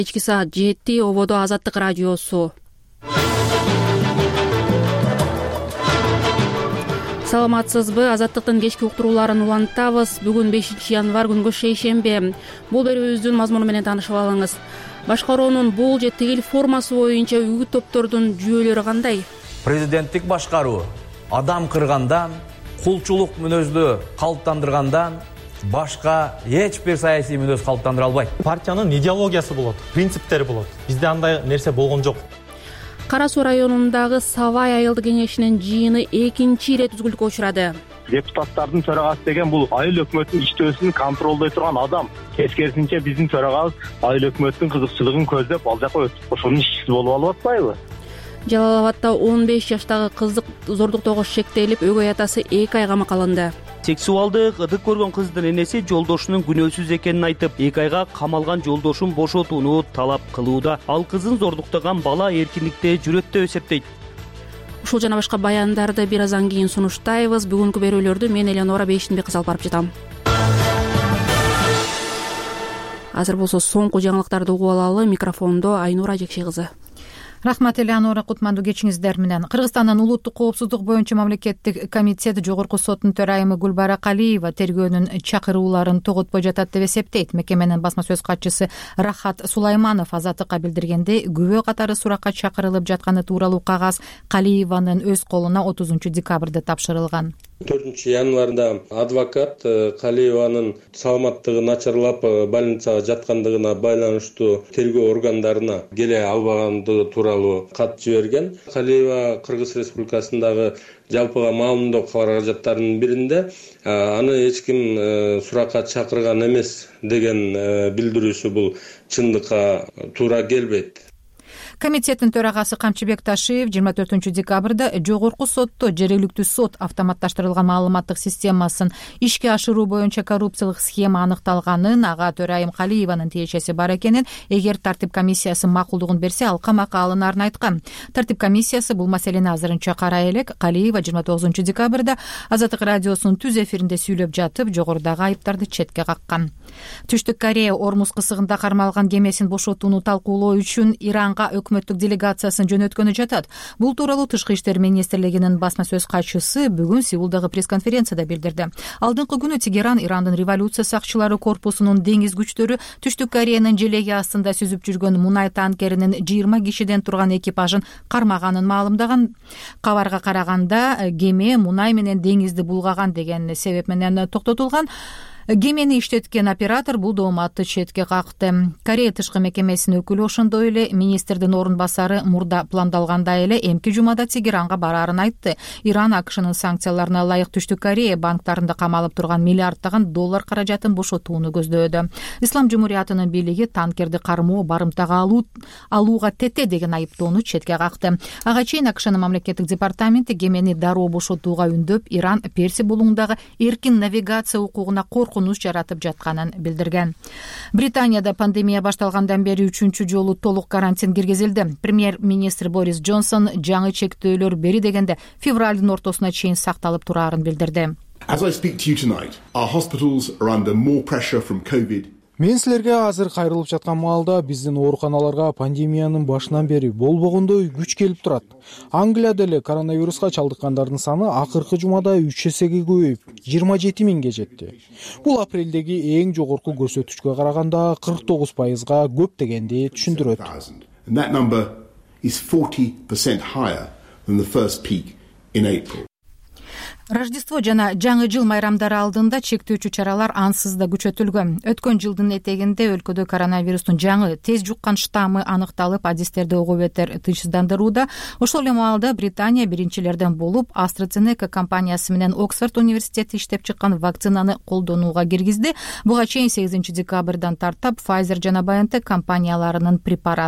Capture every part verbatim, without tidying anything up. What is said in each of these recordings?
Кечки саат жети ободо Азаттык радиосу. Саламатсызбы? Азаттыктын кечки уктурууларын улантабыз. Бүгүн бешинчи январь күнгө шейшембе. Бул берүүбүздүн мазмуну менен таанышып алыңыз. Башкаруунун бул же тигил формасы боюнча үгүт топтордун жүйөлөрү кандай? Президенттик башкаруу адам кыргандан, кулчулук мүнөздү калыптандыргандан башка эч бир саясий мүнөз калыптандыра албайт. Партиянын идеологиясы болот, принциптери болот. Бизде андай нерсе болгон жок. Кара Суу районундагы Савай айылдык кеңешинин жыйыны экинчи ирет үзгүлүккө учурады. Депутаттардын төрагасы деген бул айыл өкмөтүнүн иштөөсүн контролдой турган адам. Тескерисинче биздин төрагабыз айыл өкмөттүн кызыкчылыгын көздөп ал жака өтүп ошонун ишчиси болуп алып атпайбы? Жалал Абадда он беш жаштагы кыздык зордуктоого шектелип, өгөй атасы эки ай камакка алынды. Сексуалдык ыдык көргөн кыздын энеси жолдошунун күнөөсүз экенин айтып, эки айга камалган жолдошун бошотууну талап кылууда. Ал кызын зордуктаган бала эркиндикте жүрөт деп эсептейт. Ушул жана башка баяндарды бир аздан кийин сунуштайбыз. Бүгүнкү берүүлөрдү мен Элеонора Бейшинбек кыз алып барып жатам. Азыр болсо соңку жаңылыктарды угуп алалы. Микрофондо Айнура Жекше кызы. Рахмат Элеонора, кутмандуу кечиңиздер менен. Кыргызстандын улуттук коопсуздук боюнча мамлекеттик комитет Жогорку соттун төрайымы Гүлбара Калиева тергөөнүн чакырууларын тоготпой жатат деп эсептейт. Мекеменин басма сөз катчысы Рахат Сулайманов Азаттыкка билдиргенде, күбө катары суракка чакырылып жатканы тууралуу кагаз Калиеванын өз колуна отузунчу декабрда тапшырылган. төртүнчү январда адвокат Калиеванын саламаттыгы начарлап больницага жаткандыгына байланыштуу тергөө органдарына келе албагандыгы тууралуу кат жиберген. Калиева Кыргыз Республикасындагы жалпыга маалымдоо каражаттарынын биринде аны эч ким суракка чакырган эмес деген билдирүүсү бул чындыкка туура келбейт. Комитеттин төрагасы Камчыбек Ташиев жыйырма төртүнчү декабрда Жогорку сотто жергиликтүү сот автоматташтырылган маалыматтык системасын ишке ашыруу боюнча коррупциялык схема аныкталганын, ага төрайым Калиеванын тиешеси бар экенин, эгер тартип комиссиясы макулдугун берсе, ал камакка алынарын айткан. Тартип комиссиясы бул маселени азырынча карай элек. Калиева жыйырма тогузунчу декабрда Азаттык радиосунун түз эфиринде сүйлөп жатып, жогорудагы айыптарды четке каккан. Түштүк Корея Ормуз кысыгында кармалган кемесин бошотууну талкуулоо үчүн Иранга өкмөттүк делегациясын жөнөткөнү жатат. Бул тууралуу Тышкы иштер министрлигинин басма сөз катчысы бүгүн Сеулдагы пресс-конференцияда билдирди. Алдыңкы күнү Тегеран Ирандын революция сакчылары корпусунун деңиз күчтөрү Түштүк Кореянын желеги астында сүзүп жүргөн мунай танкеринин жыйырма кишиден турган экипажын кармаганын маалымдаган. Кабарга караганда, кеме мунай менен деңизди булгаган деген себеп менен токтотулган. Кемени иштеткен оператор бул дооматты четке какты. Корея тышкы мекемесинин өкүлү ошондой эле министрдин орун басары мурда пландалгандай эле эмки жумада Тегеранга бараарын айтты. Иран АКШнын санкцияларына ылайык Түштүк Корея банктарында камалып турган миллиарддаган доллар каражатын бошотууну көздөөдө. Ислам Жумуриятынын бийлиги танкерди кармоо барымтага алуу алууга тете деген айыптоону четке какты. Ага чейин АКШнын мамлекеттик департаменти кемени дароо бошотууга үндөп, Иран Перси булуңундагы эркин навигация укугуна коркунуч жаратып жатканын билдирген. Британияда пандемия башталгандан бери үчүнчү жолу толук карантин киргизилди. Премьер-министр Борис Джонсон жаңы чектөөлөр бери дегенде февралдын ортосуна чейин сакталып турарын билдирди. As I speak to you tonight, our hospitals are under more pressure from COVID. Мен силерге азыр кайрылып жаткан маалда биздин ооруканаларга пандемиянын башынан бери болбогондой күч келип турат. Англияда эле коронавируска чалдыккандардын саны акыркы жумада үч эсеге көбөйүп, жыйырма жети миңге жетти. Бул апрелдеги эң жогорку көрсөткүчкө караганда кырк тогуз пайызга көп дегенди түшүндүрөт. And that number is forty percent higher than the first peak in April. Рождество жана жаңы жыл майрамдары алдында чектөөчү чаралар ансыз да күчөтүлгөн. Өткөн жылдын этегинде өлкөдө коронавирустун жаңы тез жуккан штаммы аныкталып, адистерди ого бетер тынчсыздандырууда. Ошол эле маалда Британия биринчилерден болуп, AstraZeneca компаниясы менен Оксфорд университети иштеп чыккан вакцинаны колдонууга киргизди. Буга чейин сегизинчи декабрдан тартап Pfizer жана BioNTech компанияларынын препарат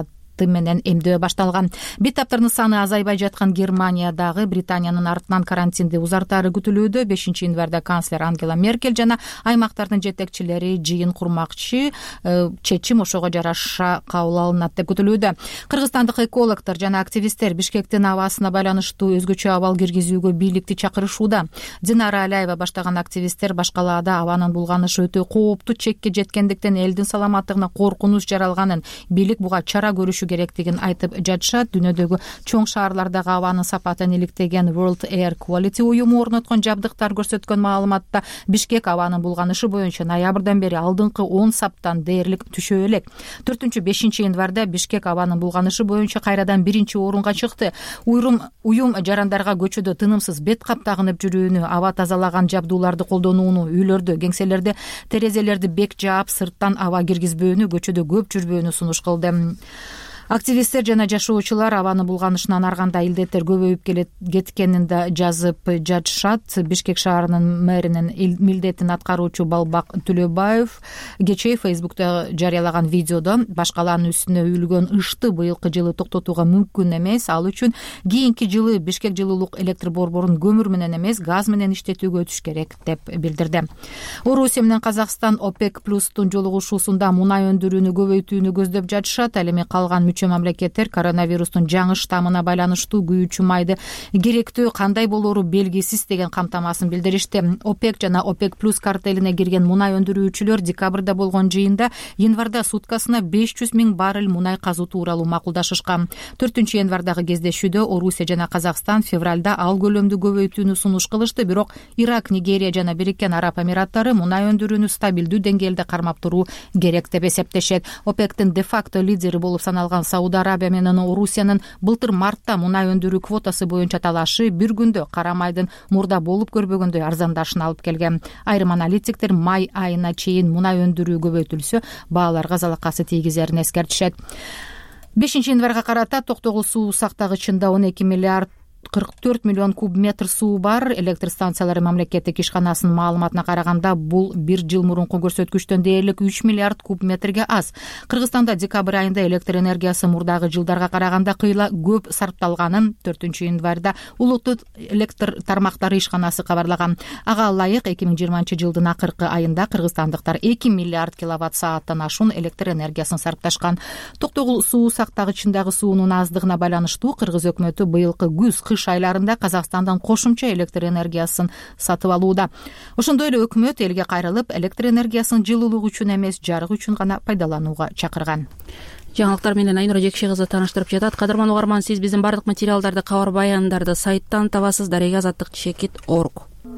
тым менен эмдөө башталган. Бет таптардын саны азайбай жаткан Германиядагы Британиянын артынан карантинди узартаары күтүлүүдө. бешинчи январда канцлер Ангела Меркель жана аймактардын жетекчилери жыйын курмакчы. Чечим ошого жараша кабыл алынат деп күтүлүүдө. Кыргызстандык экологдор жана активисттер Бишкектин абасына байланыштуу өзгөчө абал киргизүүгө бийликти чакырышууда. Динара Алаева баштаган активисттер башкалаада абанын булганышы өтө кооптуу чекке жеткендиктен элдин саламаттыгына коркунуч жаралганын, бийлик буга чара көрүшү керектигин айтып жатышат. Дүйнөдөгү чоң шаарлардагы абанын сапатын иликтеген World Air Quality уюму орноткон жабдыктар көрсөткөн маалыматта Бишкек абанын булганышы боюнча ноябрдан бери алдыңкы он саптан дээрлик түшө элек. төртүнчү бешинчи январда Бишкек абанын булганышы боюнча кайрадан биринчи орунга чыкты. Уюм уюм жарандарга көчөдө тынымсыз бет кап тагынып жүрүүнү, аба тазалаган жабдууларды колдонууну, үйлөрдө, кеңселерде терезелерди бек жаап, сырттан аба киргизбөөнү, көчөдө көп жүрбөөнү сунуш кылды. Активисттер жана жашоочулар абаны булганышынан арганда илдеттер көбөйүп кеткенин да жазып жатышат. Бишкек шаарынын мэринин милдетин аткаруучу Балбак Түлөбаев кечээ Фейсбукта жарыялаган видеодо башкаланын үстүнө үйүлгөн ышты быйылкы жылы токтотууга мүмкүн эмес, ал үчүн кийинки жылы Бишкек жылуулук электр борборун көмүр менен эмес, газ менен иштетүүгө өтүш керек деп билдирди. Орусия менен Казакстан ОПЕК плюстун жолугушуусунда мунай өндүрүүнү көбөйтүүнү көздөп жатышат. Ал эми калган мүчө мамлекеттер коронавирустун жаңы штаммына байланыштуу күйүүчү майды керектүү кандай болору белгисиз деген камтамасын билдиришти. ОПЕК жана ОПЕК плюс картелине кирген мунай өндүрүүчүлөр декабрда болгон жыйында январда суткасына беш жүз миң баррель мунай казуу тууралуу макулдашышкан. төртүнчү январдагы кездешүүдө Орусия жана Казакстан февралда ал көлөмдү көбөйтүүнү сунуш кылышты, бирок Ирак, Нигерия жана Бириккен Араб Эмираттары мунай өндүрүүнү стабилдүү деңгээлде кармап туруу керек деп эсептешет. ОПЕКтин де-факто лидери болуп саналган Сауд Арабия менен Орусиянын былтыр мартта мунай өндүрүү квотасы боюнча талашы бир күндө кара майдын мурда болуп көрбөгөндөй арзандашына алып келген. Айрым аналитиктер май айына чейин мунай өндүрүү көбөйтүлсө, бааларга залакасы тийгизерин эскертишет. бешинчи январга карата Токтогул суу сактагычында он эки миллиард кырк төрт миллион куб метр суу бар. Электр станциялары мамлекеттик ишканасынын маалыматына караганда бул бир жыл мурунку көрсөткүчтөн дээрлик үч миллиард куб метрге аз. Кыргызстанда декабрь айында электр энергиясы мурдагы жылдарга караганда кыйла көп сарпталганын төртүнчү январда улуттук электр тармактары ишканасы кабарлаган. Ага ылайык эки миң жыйырманчы жылдын акыркы айында кыргызстандыктар эки миллиард киловатт сааттан ашуун электр энергиясын сарпташкан. Токтогул суу сактагычындагы суунун аздыгына байланыштуу Кыргыз өкмөтү быйылкы күз кыш айларында Казакстандан кошумча электр энергиясын сатып алууда. Ошондой эле өкмөт элге кайрылып, электр энергиясын жылуулук үчүн эмес, жарык үчүн гана пайдаланууга чакырган. Жаңылыктар менен Айнура Жекши кызы тааныштырып жатат. Кадырман угарман, сиз биздин бардык материалдарды, кабар баяндарды сайттан табасыз. Дарега азаттык чекит точка орг.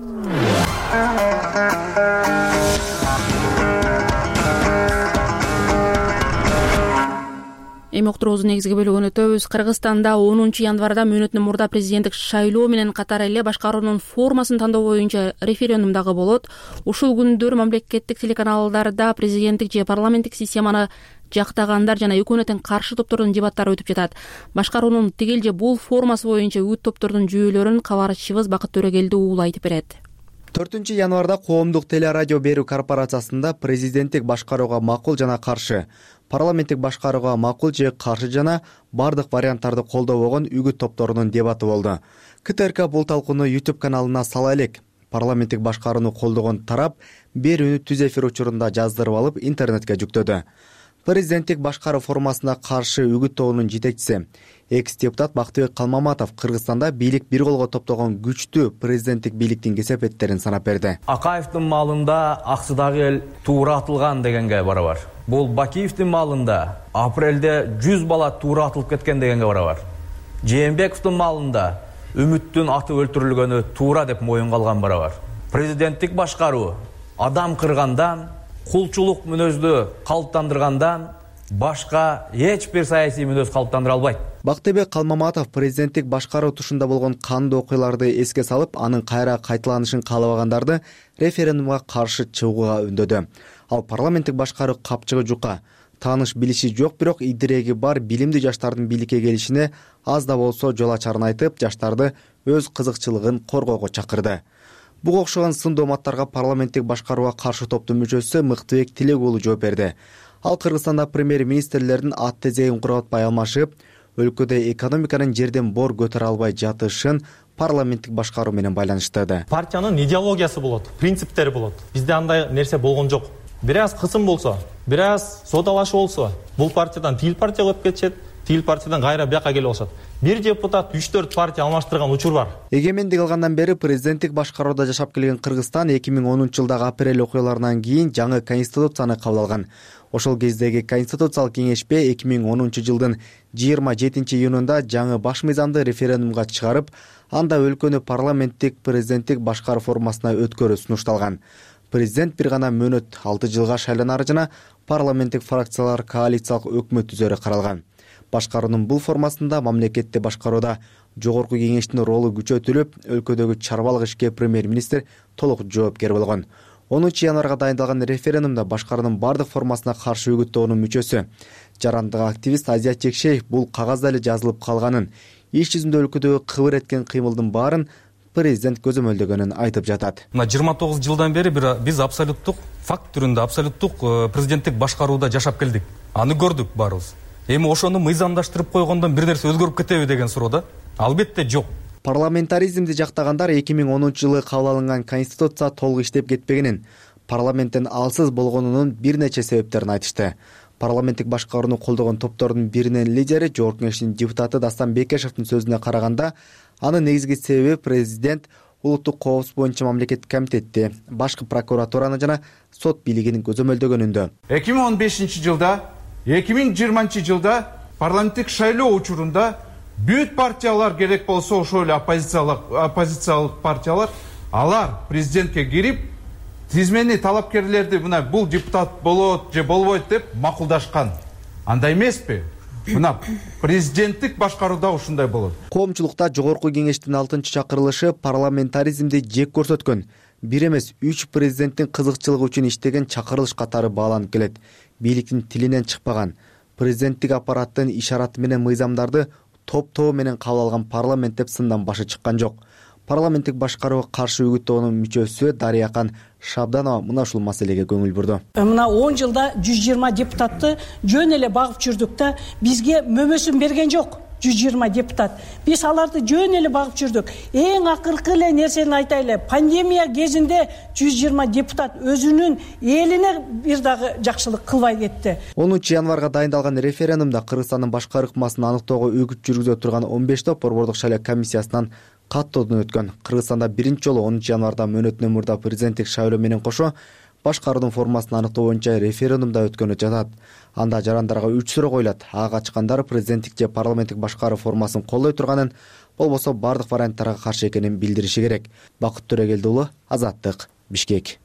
Эми уктуруубуздун негизги бөлүгүн өтөбүз. Кыргызстанда онунчу январда мөөнөтүнөн мурда президенттик шайлоо менен катар эле башкаруунун формасын тандоо боюнча референдум дагы болот. Ушул күндөр мамлекеттик телеканалдарда президенттик же парламенттик системаны жактагандар жана өкмөттүн каршы топтордун дебаттары өтүп жатат. Башкаруунун тигил же бул формасы боюнча үт топтордун жүйөлөрүн кабарчыбыз Бакыт Төрөгелди уул айтып берет. төртүнчү январда коомдук телерадио берүү корпорациясында президенттик башкарууга макул жана каршы, парламенттик башкарууга макул же каршы жана бардык варианттарды колдоо болгон үгүт топторунун дебаты болду. КТРК бул талкууну YouTube каналына сала элек. Парламенттик башкарууну колдогон тарап берүүнү түз эфир учурунда жаздырып алып интернетке жүктөдү. Президенттик башкаруу формасына каршы үгүт тобунун жетекчиси, экс-депутат Бактыбек Калмаматов Кыргызстанда бийлик бир колго топтогон күчтүү президенттик бийликтин кесепеттерин санап берди. Акаевдин маалында аксыдагы эл туура атылган дегенге барабар. Бул Бакиевдин маалында апрелде жүз бала туура атылып кеткен дегенге барабар. Жээнбековдун маалында үмүттүн аты өлтүрүлгөнү туура деп моюнга алган барабар. Президенттик башкаруу адам кыргандан, кулчулук мүнөздү калыптандыргандан башка эч бир саясий мүнөз калыптандыра албайт. Бактыбек Калмаматов президенттик башкаруу тушунда болгон кандуу окуяларды эске салып, анын кайра кайталанышын каалабагандарды референдумга каршы чыгууга үндөдү. Ал парламенттик башкаруу капчыгы жука, тааныш билиши жок, бирок идиреги бар билимдүү жаштардын бийликке келишине аз да болсо жол ачарын айтып, жаштарды өз кызыкчылыгын коргоого чакырды. Буга окшогон сын дооматтарга парламенттик башкарууга каршы топтун мүчөсү Мыктыбек Тилек уулу жооп берди. Ал Кыргызстанда премьер-министрлердин ат тезегин кургатпай алмашып, өлкөдө экономиканын жерден бор көтөрө албай жатышын парламенттик башкаруу менен байланыштырды. Партиянын идеологиясы болот, принциптери болот. Бизде андай нерсе болгон жок. Бир аз кысым болсо, бир аз содалашуу болсо, бул партиядан тил партия өтүп кетишет, тил партиядан кайра бияка келип алышат. Бир депутат үч төрт партия алмаштырган учур бар. Эгемендик алгандан бери президенттик башкарууда жашап келген Кыргызстан эки миң онунчу жылдагы апрель окуяларынан кийин жаңы конституцияны кабыл алган. Ошол кездеги конституциялык кеңешпе эки миң онунчу жылдын жыйырма жетинчи июнунда жаңы баш мыйзамды референдумга чыгарып, анда өлкөнү парламенттик президенттик башкаруу формасына өткөрүү сунушталган. Президент бир гана мөөнөт алты жылга шайланары жана парламенттик фракциялар коалициялык өкмөт түзөрү каралган. Башкаруунун бул формасында мамлекетти башкарууда жогорку кеңештин ролу күчөтүлүп, өлкөдөгү чарбалык ишке премьер-министр толук жоопкер болгон. онунчу январга дайындалган референдумда башкаруунун бардык формасына каршы үгүттөөнүн мүчөсү, жарандык активист Азия Чекшеев бул кагазда эле жазылып калганын, иш жүзүндө өлкөдөгү кыбыр эткен кыймылдын баарын президент көзөмөлдөгөнүн айтып жатат. Мына жыйырма тогуз жылдан бери биз абсолюттук факт түрүндө абсолюттук президенттик башкарууда жашап келдик. Аны көрдүк баарыбыз. Эми ошону мыйзамдаштырып койгондон бир нерсе өзгөрүп кетеби деген суроо да? Албетте жок. Парламентаризмди жактагандар эки миң онунчу жылы кабыл алынган конституция толук иштеп кетпегенин, парламенттен алсыз болгонунун бир нече себептерин айтышты. Парламенттик башкарууну колдогон топтордун биринин лидери, жогорку кеңештин депутаты Дастан Бекешевдин сөзүнө караганда, анын негизги себеби президент улуттук коопсуздук боюнча мамлекеттик комитетти, башкы прокуратураны жана сот бийлигин көзөмөлдөгөнүндө. эки миң он бешинчи жылда, эки миң жыйырманчы жылда парламенттик шайлоо учурунда бүт партиялар керек болсо ошол эле оппозициялык оппозициялык партиялар алар президентке кирип тизмени талапкерлерди мына бул депутат болот же болбойт деп макулдашкан. Андай эмеспи? Мына президенттик башкарууда ушундай болот. Коомчулукта жогорку кеңештин алтынчы чакырылышы парламентаризмди жек көрсөткөн, бир эмес үч президенттин кызыкчылыгы үчүн иштеген чакырылыш катары бааланып келет. Бийликтин тилинен чыкпаган, президенттик аппараттын ишараты менен мыйзамдарды топ-тобу менен кабыл алган парламент деп сындан башы чыккан жок. Парламенттик башкарууга каршы үгүттөөнүн мүчөсү Дарыякан Шабданова мына ушул маселеге көңүл бурду. Мына он жылда жүз жыйырма депутатты жөн эле багып жүрдүк да, бизге мөмөсүн берген жок. жүз жыйырма депутат. Биз аларды жөн эле багып жүрдүк. Эң акыркы эле нерсени айтайлы. Пандемия кезинде жүз жыйырма депутат өзүнүн элине бир дагы жакшылык кылбай кетти. онунчу январга дайындалган референдумда Кыргызстандын башкы ыкмасын аныктоого үгүт жүргүзө турган он беш топ борбордук шайлоо комиссиясынан каттоодон өткөн. Кыргызстанда биринчи жолу онунчу январда мөөнөтүнөн мурда президенттик шайлоо менен кошо башкаруунун формасын аныктоо боюнча референдумда өткөнү жатат. Анда жарандарга үч суроо коюлат. Ага качкандар президенттик же парламенттик башкаруу формасын колдой турганын, болбосо бардык варианттарга каршы экенин билдириши керек. Бакыт Төрөгелди уулу, Азаттык, Бишкек.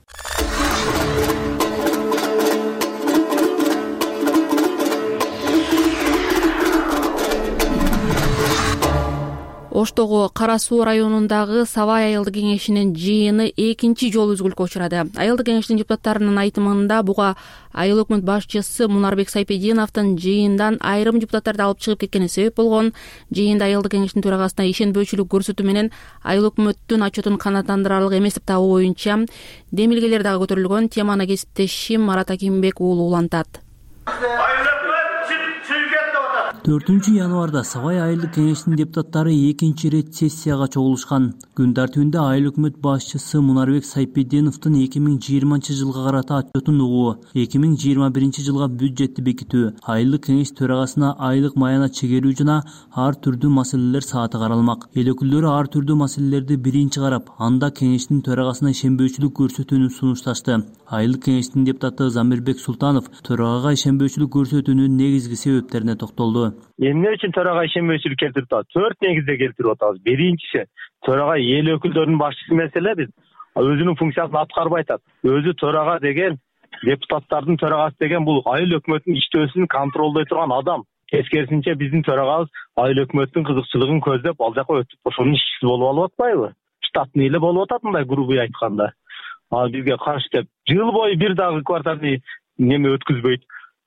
Оштогу Кара Суу районундагы Сабай айылдык кеңешинин жыйыны экинчи жолу үзгүлүккө учурады. Айылдык кеңештин депутаттарынын айтымында буга айыл өкмөт башчысы Мунарбек Сайпединовдун жыйындан айрым депутаттарды алып чыгып кеткени себеп болгон. Жыйында айылдык кеңештин төрагасына ишенбөөчүлүк көрсөтүү менен айыл өкмөттүн отчетун канааттандырарлык эмес деп табуу боюнча демилгелер дагы көтөрүлгөн. Теманы кесиптешим Марат Акимбек уулу улантат. төртүнчү январда Сабай айылдык кеңештин депутаттары экинчи ирет сессияга чогулушкан. Күн тартибинде айыл өкмөт башчысы Мунарбек Сайпединовдун эки миң жыйырманчы жылга карата отчетун угуу, эки миң жыйырма биринчи жылга бюджетти бекитүү, айылдык кеңеш төрагасына айлык маяна чегерүү жана ар түрдүү маселелер сааты каралмак. Эл өкүлдөрү ар түрдүү маселелерди биринчи карап, анда кеңештин төрагасына ишенбөөчүлүк көрсөтүүнү сунушташты. Айылдык кеңештин депутаты Замирбек Султанов төрагага ишенбөөчүлүк көрсөтүүнүн негизги себептерине токтолду. Эмне үчүн төрага ишенбөөчүлүк келтирип атат? Төрт негизде келтирип атабыз. Биринчиси, төрага эл өкүлдөрүнүн башчысы маселе биз өзүнүн функциясын аткарбай атат. Өзү төрага деген, депутаттардын төрагасы деген бул айыл өкмөттүн иштөөсүн контролдой турган адам. Тескерисинче биздин төрагабыз айыл өкмөттүн кызыкчылыгын көздөп ал жака өтүп ошонун ишчиси болуп алып атпайбы? Штатный эле болуп атат мындай грубый айтканда. Ал бизге каршы деп жыл бою бир дагы квартальный неме өткүзбөйт.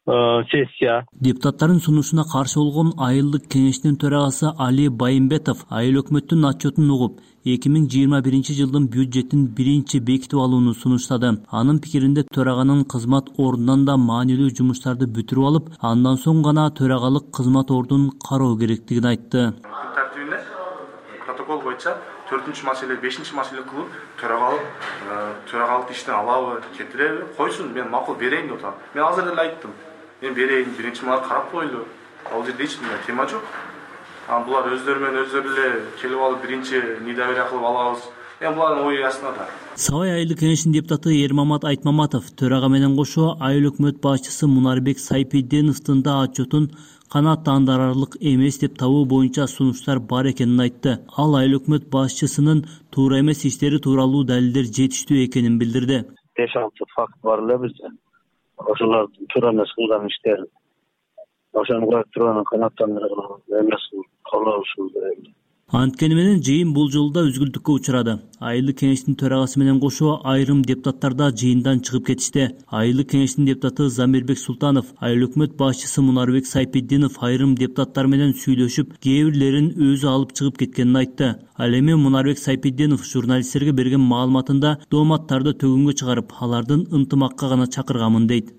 сессия. Депутаттардын сунушуна каршы болгон айылдык кеңештин төрагасы Али Байымбетов айыл өкмөттүн отчетун угуп, эки миң жыйырма биринчи жылдын бюджетин биринчи бекитип алууну сунуштады. Анын пикиринде төраганын кызмат ордунан да маанилүү жумуштарды бүтүрүп алып, андан соң гана төрагалык кызмат ордун кароо керектигин айтты. Күн тартибине протокол боюнча төртүнчү маселе, бешинчи маселе кылып, төрагалык төрагалык иштен алабы, кетиреби, койсун, мен макул берейин деп атам. Мен азыр эле айттым. Мен берейин, биринчи мага карап койлу. Ал жерде эч нерсе тема жок. Анан булар өздөрү менен өздөрү эле келип алып биринчи недоверие кылып алабыз. Эми булардын ою астында. Сабай айылдык кеңештин депутаты Эрмамат Айтмаматов төрага менен кошо айыл өкмөт башчысы Мунарбек Сайпиденовдун да отчетун канааттандырарлык эмес деп табуу боюнча сунуштар бар экенин айтты. Ал айыл өкмөт башчысынын туура эмес иштери тууралуу далилдер жетиштүү экенин билдирди. беш алты факт бар эле бизде. Ошолордун туура эмес кылган иштерин ошону коюп турганын канааттандырган эмес колобушубуз керек. Анткени менен жыйын бул жолу да үзгүлтүккө учурады. Айылдык кеңештин төрагасы менен кошо айрым депутаттар да жыйындан чыгып кетишти. Айылдык кеңештин депутаты Замирбек Султанов, айыл өкмөт башчысы Мунарбек Сайпиддинов айрым депутаттар менен сүйлөшүп, кээ бирлерин өзү алып чыгып кеткенин айтты. Ал эми Мунарбек Сайпиддинов журналисттерге берген маалыматында дооматтарды төгүнгө чыгарып, алардын ынтымакка гана чакырганмын дейт.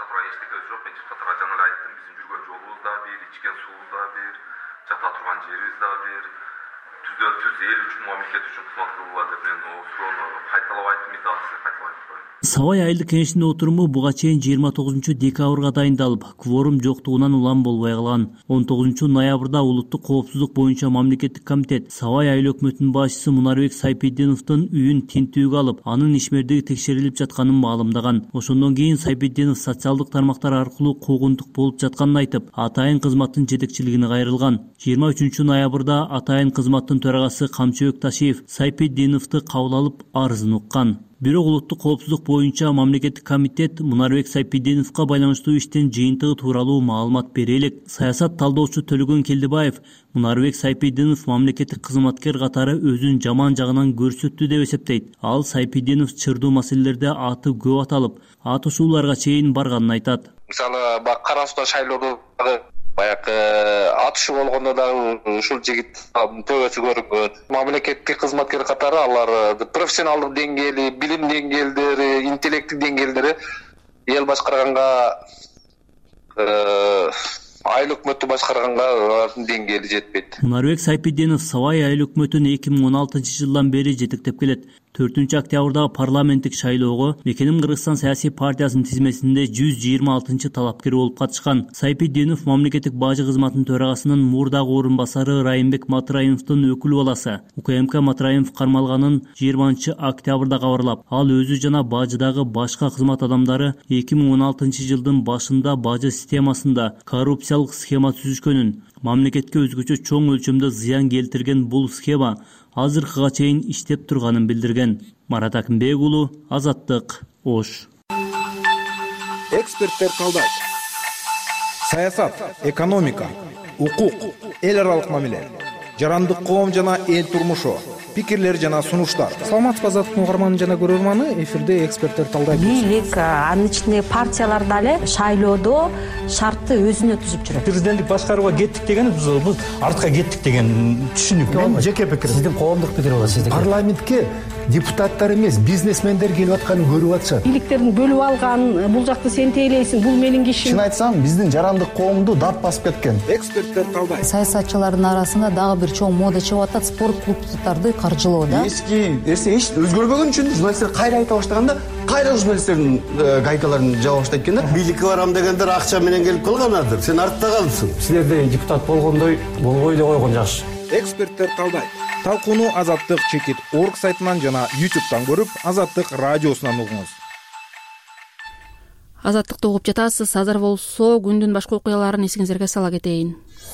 Сабай айылдык кеңештин отуруму буга чейин жыйырма тогузунчу декабрга дайындалып, кворум жоктугунан улам болбой калган. он тогузунчу ноябрда улуттук коопсуздук боюнча мамлекеттик комитет Сабай айыл өкмөтүнүн башчысы Мунарбек Сайпиддиновдун үйүн тинтүүгө алып, анын ишмердиги текшерилип жатканын маалымдаган. Ошондон кийин Сайпиддинов социалдык тармактар аркылуу куугунтук болуп жатканын айтып, атайын кызматтын жетекчилигине кайрылган. жыйырма үчүнчү ноябрда атайын кызматтын төрагасы Камчыбек Ташиев Сайпиддиновду кабыл алып арызын уккан. Бирок улуттук коопсуздук боюнча мамлекеттик комитет Мунарбек Сайпиддиновго байланыштуу иштин жыйынтыгы тууралуу маалымат бере элек. Саясат талдоочу Төлөгөн Келдибаев Мунарбек Сайпиддинов мамлекеттик кызматкер катары өзүн жаман жагынан көрсөттү деп эсептейт. Ал Сайпиддинов чырдуу маселелерде аты көп аталып, атышууларга чейин барганын айтат. Мисалы, кара суда шайлоодо баягы атышы болгондо дагы ушул жигит төбөсү көрүнгөн. Мамлекеттик кызматкер катары алар профессионалдык деңгээли, билим деңгээлдери, интеллекттик деңгээлдери эл башкарганга, айыл өкмөттү башкарганга алардын деңгээли жетпейт. Мунарбек Сайпиддинов Сабай айыл өкмөтүн эки миң он алтынчы жылдан бери жетектеп келет. төртүнчү октябрдагы парламенттик шайлоого Мекеним Кыргызстан саясий партиясынын тизмесинде жүз жыйырма алтынчы талапкер болуп катышкан. Сайпиддинов мамлекеттик бажы кызматынын төрагасынын мурдагы орун басары Райымбек Матраимовдун өкүл баласы. УКМК Матраимов кармалганын жыйырманчы октябрда кабарлап, ал өзү жана бажыдагы башка кызмат адамдары эки миң он алтынчы жылдын башында бажы системасында коррупциялык схема түзүшкөнүн, мамлекетке өзгөчө чоң өлчөмдө зыян келтирген бул схема азыркыга чейин иштеп турганын билдирген. Марат Акимбек уулу, Азаттык, Ош. Эксперттер калдайт. Саясат, экономика, укук, эл аралык мамиле, жарандык коом жана эл турмушу, пикирлер жана сунуштар. Саламатсызбы Азаттыктын угарманы жана көрөрманы, эфирде эксперттер талдайт. Бийлик, анын ичинде партиялар дале шайлоодо шартты өзүнө түзүп жүрөт. Президенттик башкарууга кеттик деген биз артка кеттик деген түшүнүк. Мен жеке пикирим. Сиздин коомдук пикир болот, сиздики. Парламентке депутаттар эмес, бизнесмендер келип атканын көрүп атышат. Бийликтердин бөлүп алган, бул жакты сен тейлейсиң, бул менин кишим. Чын айтсам, биздин жарандык коомду дат басып кеткен. Эксперттер талдайт. Саясатчылардын арасында дагы бир чоң мода чыгып атат, спорт клубдарды каржылоо да. Эски нерсе эч өзгөрбөгөн үчүн журналисттер кайра айта баштаганда, кайра журналисттердин гайкаларын жаба баштайт экен да. Бийликке барам дегендер акча менен келип калганадыр. Сен артта калдың. Силерде депутат болгондой болбой эле койгон жакшы. Эксперттер талдайт. Талкууну Азаттык чекит орг сайтынан жана ютубтан көрүп, Азаттык радиосунан угуңуз. Азаттыкты угуп жатасыз. Азыр болсо күндүн башка окуяларын эсиңиздерге сала кетейин.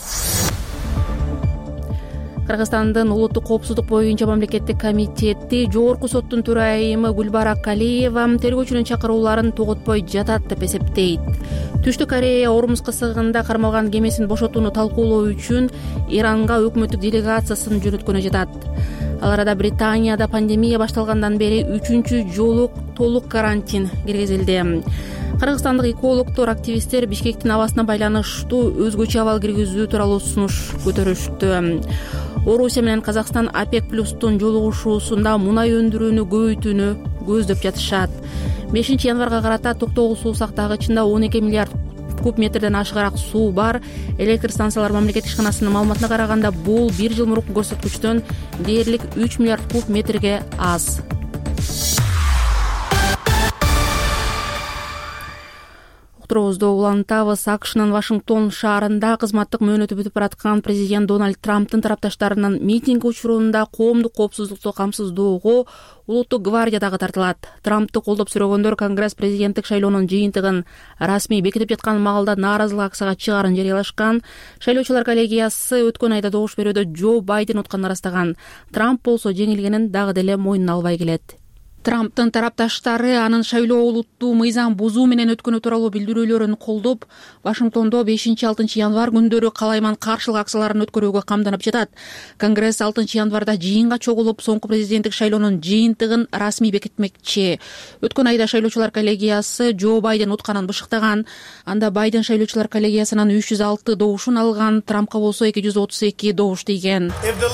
Кыргызстандын улуттук коопсуздук боюнча мамлекеттик комитети жогорку соттун төрайымы Гүлбара Калиева тергөөчүнүн чакырууларын тоготпой жатат деп эсептейт. Түштүк Корея Ормуз кысыгында кармалган кемесин бошотууну талкуулоо үчүн Иранга өкмөттүк делегациясын жөнөткөнү жатат. Ал арада Британияда пандемия башталгандан бери үчүнчү жолу толук карантин киргизилди. кыргызстандык экологдор, активисттер Бишкектин абасына байланыштуу өзгөчө абал киргизүү тууралуу сунуш көтөрүштү. Орусия менен Казакстан ОПЕК плюстун жолугушуусунда мунай өндүрүүнү көбөйтүүнү көздөп жатышат. бешинчи январга карата Токтогул суу сактагычында он эки миллиард куб метрден ашыгыраак суу бар. Электр станциялар мамлекеттик ишканасынын маалыматына караганда бул бир жыл мурунку көрсөткүчтөн дээрлик үч миллиард куб метрге аз. Уктуруубузду улантабыз. АКШнын Вашингтон шаарында кызматтык мөөнөтү бүтүп бараткан президент Дональд Трамптын тарапташтарынын митинг учурунда коомдук коопсуздукту камсыздоого улуттук гвардия дагы тартылат. Трамптты колдоп сүрөгөндөр Конгресс президенттик шайлоонун жыйынтыгын расмий бекитип жаткан маалда нааразылык акцияга чыгаарын жарыялашкан. Шайлоочулар коллегиясы өткөн айда добуш берүүдө Джо Байден утканын ырастаган. Трамп болсо жеңилгенин дагы деле мойнуна албай келет. Трамптын тарапташтары анын шайлоо улуттуу мыйзам бузуу менен өткөнү тууралуу билдирүүлөрүн колдоп, Вашингтондо бешинчи алтынчы январ күндөрү калайман каршылык акцияларын өткөрүүгө камданып жатат. Конгресс алтынчы январда жыйынга чогулуп, соңку президенттик шайлоонун жыйынтыгын расмий бекитмекчи. Өткөн айда шайлоочулар коллегиясы Джо Байден утканын бышыктаган. Анда Байден шайлоочулар коллегиясынын үч жүз алты добушун алган, Трампка болсо эки жүз отуз эки добуш тийген.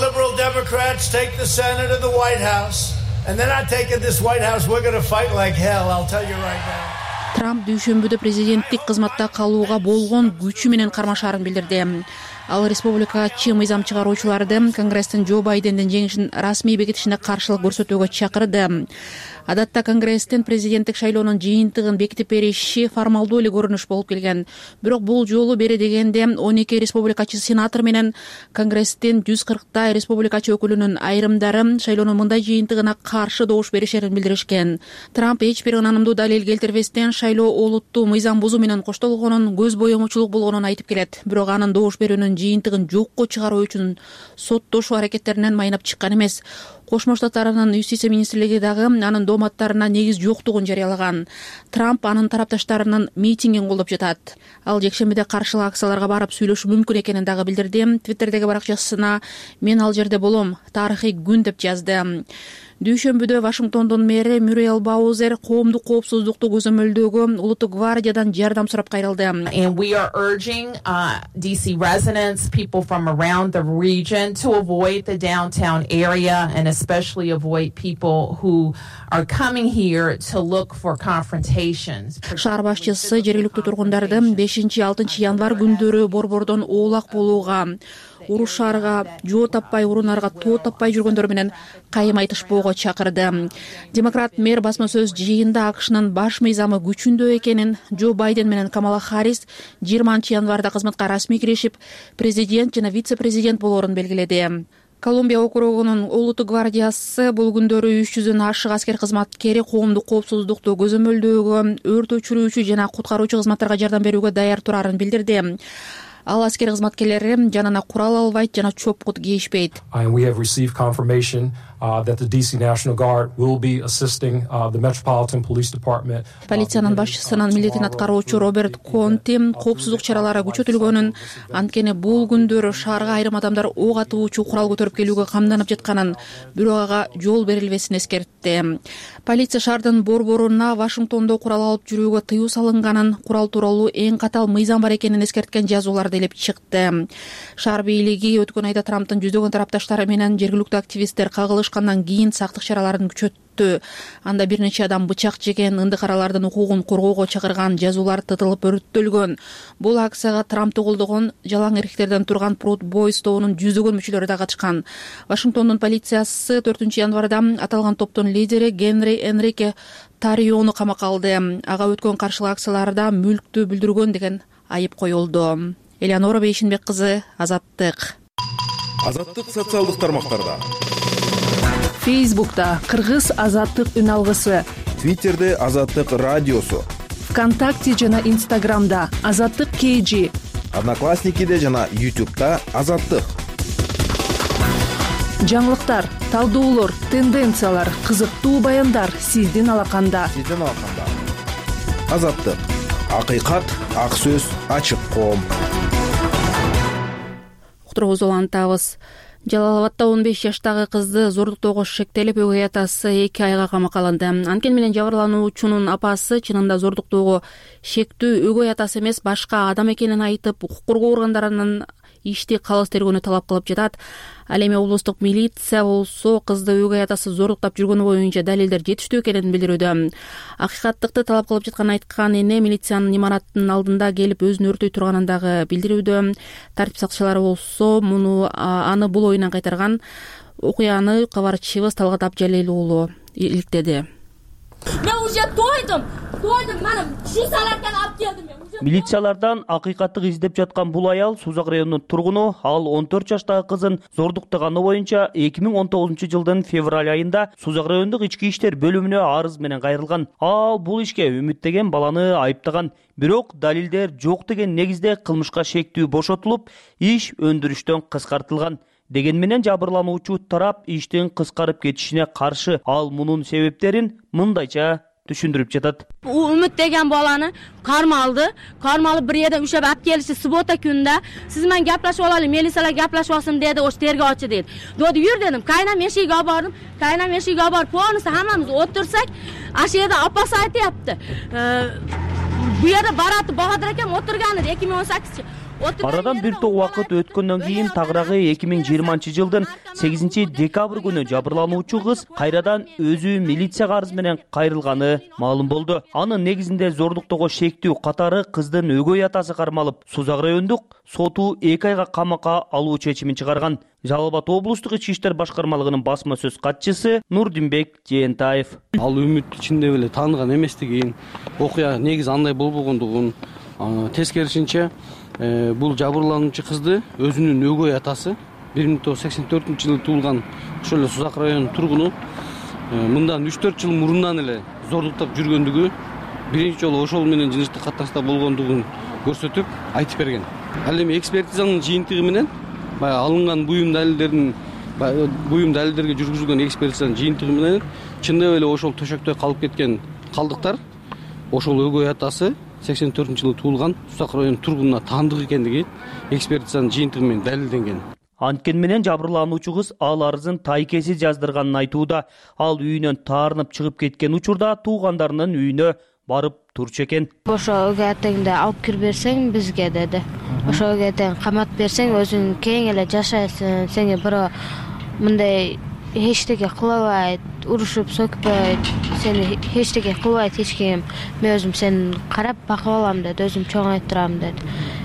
And then I'm taking this White House. We're going to fight like hell. I'll tell you right now. Трамп дүйшөмбүдө президенттик кызматта калууга болгон күчү менен кармашаарын билдирди. Ал республикачы мыйзам чыгаруучуларды Конгресстин Джо Байдендин жеңишин расмий бекитишине каршылык көрсөтүүгө чакырды. Адатта Конгресстин президенттик шайлоонун жыйынтыгын бекитип бериши формалдуу эле көрүнүш болуп келген. Бирок бул жолу бери дегенде он эки республикачы сенатор менен Конгресстин жүз кырктай республикачы өкүлүнүн айрымдары шайлоонун мындай жыйынтыгына каршы добуш беришерин билдиришкен. Трамп эч бир ынанымдуу далил келтирбестен шайлоо олуттуу мыйзам бузуу менен коштолгонун, көз боемочулук болгонун айтып келет. Бирок анын добуш берүүнүн жыйынтыгын жокко чыгаруу үчүн соттошуу аракеттеринен майнап чыккан эмес. Кошмо Штаттарынын юстиция министрлиги дагы анын дооматтарына негиз жоктугун жарыялаган. Трамп анын тарапташтарынын митингин колдоп жатат. Ал жекшембиде каршылык акцияларга барып сүйлөшүү мүмкүн экенин дагы билдирди. Твиттердеги баракчасына "Мен ал жерде болом, тарыхый күн" деп жазды. Дүйшөмбүдө Вашингтондун мэри Мюрриел Баузер коомдук коопсуздукту көзөмөлдөөгө улуттук гвардиядан жардам сурап кайрылды. And we are urging uh, D C residents, people from around the region to avoid the downtown area and especially avoid people who are coming here to look for confrontations. Шаар башчысы жергиликтүү тургундарды бешинчи алтынчы январ күндөрү борбордон оолак болууга, урушаарга, жоо таппай, урунарга тоо таппай жүргөндөр менен кайым айтышпоого чакырды. Демократ мэр басма сөз жыйында АКШнын баш мыйзамы күчүндө экенин, Джо Байден менен Камала Харрис жыйырманчы январда кызматка расмий киришип, президент жана вице-президент болоорун белгиледи. Колумбия округунун улуттук гвардиясы бул күндөрү үч жүздөн ашык аскер кызматкери коомдук коопсуздукту көзөмөлдөөгө, өрт өчүрүүчү жана куткаруучу кызматтарга жардам берүүгө даяр турарын билдирди. Ал аскер кызматкерлери жанына курал албайт жана чопкут кийишпейт. We have received confirmation uh, that the D C National Guard will be assisting uh, the Metropolitan Police Department. Полициянын башчысынын милдетин аткаруучу Роберт Конти коопсуздук чаралары күчөтүлгөнүн, анткени бул күндөрү шаарга айрым адамдар ок атуучу курал көтөрүп келүүгө камданып жатканын, бирок ага жол берилбесин эскертти. Полиция шаардын борборуна Вашингтондо курал алып жүрүүгө тыюу салынганын, курал тууралуу эң катал мыйзам бар экенин эскерткен жазууларды илип чыкты. Шаар бийлиги өткөн айда Трамптын жүздөгөн тарапташтары менен жергиликтүү активисттер кагылышкандан кийин сактык чараларын күчөттү. Анда бир нече адам бычак жеген, ындыкаралардын укугун коргоого чакырган жазуулар тытылып өрттөлгөн. Бул акцияга Трамптты колдогон жалаң эркектерден турган Proud Boys тобунун жүздөгөн мүчөлөрү да катышкан. Вашингтондун полициясы төртүнчү январда аталган топтун лидери Генри Энрике Тариону камакка алды. Ага өткөн каршылык акцияларда мүлктү бүлдүргөн деген айып коюлду. Элеонора Бейшинбек кызы, Азаттык. Азаттык социалдык тармактарда. Фейсбукта Кыргыз Азаттык үн алгысы. Твиттерде Азаттык радиосу. ВКонтакте жана Инстаграмда Азаттык кей джи. Одноклассникиде жана Ютубта Азаттык. Жаңылыктар, талдоолор, тенденциялар, кызыктуу баяндар сиздин алаканда. Сиздин алаканда. Азаттык. Акыйкат, ак сөз, ачык коом. Уктуруубузду улантабыз. Жалал Абадда он беш жаштагы кызды зордуктоого шектелип, өгөй атасы эки айга камакка алынды. Анткени менен жабырлануучунун апасы чынында зордуктоого шектүү өгөй атасы эмес, башка адам экенин айтып, укук коргоо органдарынын ишти калыс тергөөнү талап кылып жатат. Ал эми облустук милиция болсо кызды өгөй атасы зордуктап жүргөнү боюнча далилдер жетиштүү экенин билдирүүдө. Акыйкаттыкты талап кылып жатканын айткан эне милициянын имараттын алдында келип өзүн өртөй турганын дагы билдирүүдө. Тартип сакчылары болсо муну аны бул оюнан кайтарган. Окуяны кабарчыбыз Талгат Абжалил уулу иликтеди. Мен уже тойдум. Тойдум, мана шу салаттан алып келдим мен. Милициялардан акыйкаттык издеп жаткан бул аял Сузак районунун тургуну. Ал он төрт жаштагы кызын зордуктаганы боюнча эки миң он тогузунчу жылдын февраль айында Сузак райондук ички иштер бөлүмүнө арыз менен кайрылган. Ал бул ишке үмүттөгөн баланы айыптаган. Бирок далилдер жок деген негизде кылмышка шектүү бошотулуп, иш өндүрүштөн кыскартылган. Деген менен жабырлануучу тарап иштин кыскарып кетишине каршы. Ал мунун себептерин мындайча түшүндүрүп жатат. Үмүт деген баланы кармалды. Кармалып бир жерден үшөп алып келиши суббота күнүндө. Сиз менен гяплашып алалы, милициялар гяплашып алсын деди, ош тергөөчү деди. Доду юр дедим, кайнам эшигиге бардым. Кайнам эшигиге барып, полностью хаммамыз отурсак, аш жерде апасы айтыпты. Бу жерде бараты Бахадыр экен отурганы эки миң он сагызынчы. Арадан бир топ убакыт өткөндөн кийин тагыраагы эки миң жыйырманчы жылдын сегизинчи декабрь күнү жабырлануучу кыз кайрадан өзү милицияга арыз менен кайрылганы маалым болду. Анын негизинде зордуктоого шектүү катары кыздын өгөй атасы кармалып, Сузак райондук соту эки айга камакка алуу чечимин чыгарган. Жалал Абад облустук ички иштер башкармалыгынын басма сөз катчысы Нурдинбек Жээнтаев. Ал үмүт ичинде эле тааныган эместигин, окуя негизи андай болбогондугун, тескерисинче бул жабырлануучу кызды өзүнүн өгөй атасы бир миң тогуз жүз сексен төртүнчү жылы туулган ошол эле Сузак районунун тургуну мындан үч төрт жыл мурундан эле зордуктап жүргөндүгү, биринчи жолу ошол менен жыныстык катнашта болгондугун көрсөтүп айтып берген. Ал эми экспертизанын жыйынтыгы менен баягы алынган буюм далилдердин буюм далилдерге жүргүзүлгөн экспертизанын жыйынтыгы менен чындап эле ошол төшөктө калып кеткен калдыктар ошол өгөй атасы сексен төртүнчү жылы туулган Сузак районунун тургунуна таандык экендиги экспертизанын жыйынтыгы менен далилденген. Анткени менен жабырлануучу кыз ал арызын тайкеси жаздырганын айтууда. Ал үйүнөн таарынып чыгып кеткен учурда туугандарынын үйүнө барып турчу экен. Ошо өгөй атаңды алып кирип берсең бизге деди. Ошо өгөй атаң камап берсең өзүң кең эле жашайсың, сеңе бирөө мындай эчтеке кылбайт, урушуп сөкпөйт, сени эчтеке кылбайт эч ким. Мен өзүм сени карап бакып алам деди, өзүм чоңойт турам деди.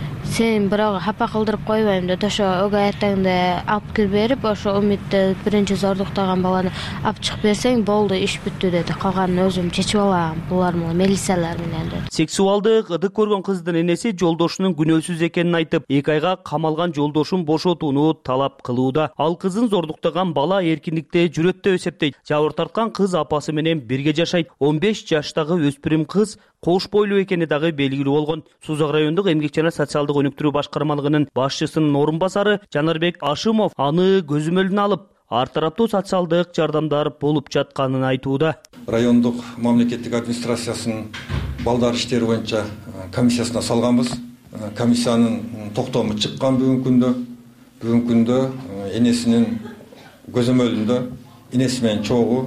Сен бирок хапа кылдырып койбойм деди. Ошо өгөй атаңды алып кирип берип, ошо Умитти биринчи зордуктаган баланы алып чыгып берсең болду, иш бүттү деди. Калганын өзүм чечип алам, булар менен милициялар менен деди. Сексуалдык ыдык көргөн кыздын энеси жолдошунун күнөөсүз экенин айтып, эки айга камалган жолдошун бошотууну талап кылууда. Ал кызын зордуктаган бала эркиндикте жүрөт деп эсептейт. Жабыр тарткан кыз апасы менен бирге жашайт. он беш жаштагы өспүрүм кыз кош бойлуу экени дагы белгилүү болгон. Сузак райондук эмгек жана социалдык өнүктүрүү башкармалыгынын башчысынын орун басары Жанарбек Ашымов аны көзөмөлүнө алып, ар тараптуу социалдык жардамдар болуп жатканын айтууда. Райондук мамлекеттик администрациясынын балдар иштери боюнча комиссиясына салганбыз. Комиссиянын токтому чыккан бүгүнкү күндө. Бүгүнкү күндө энесинин көзөмөлүндө энеси менен чогуу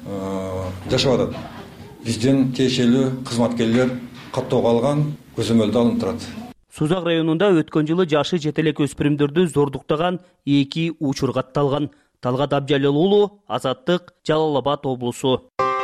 жашап атат. Бизден тиешелүү кызматкерлер каттоого алган, көзөмөлдө алынып турат. Сузак районунда өткөн жылы жашы жетелек өспүрүмдөрдү зордуктаган эки учур катталган. Талгат Абжалил уулу, Азаттык, Жалал Абад облусу.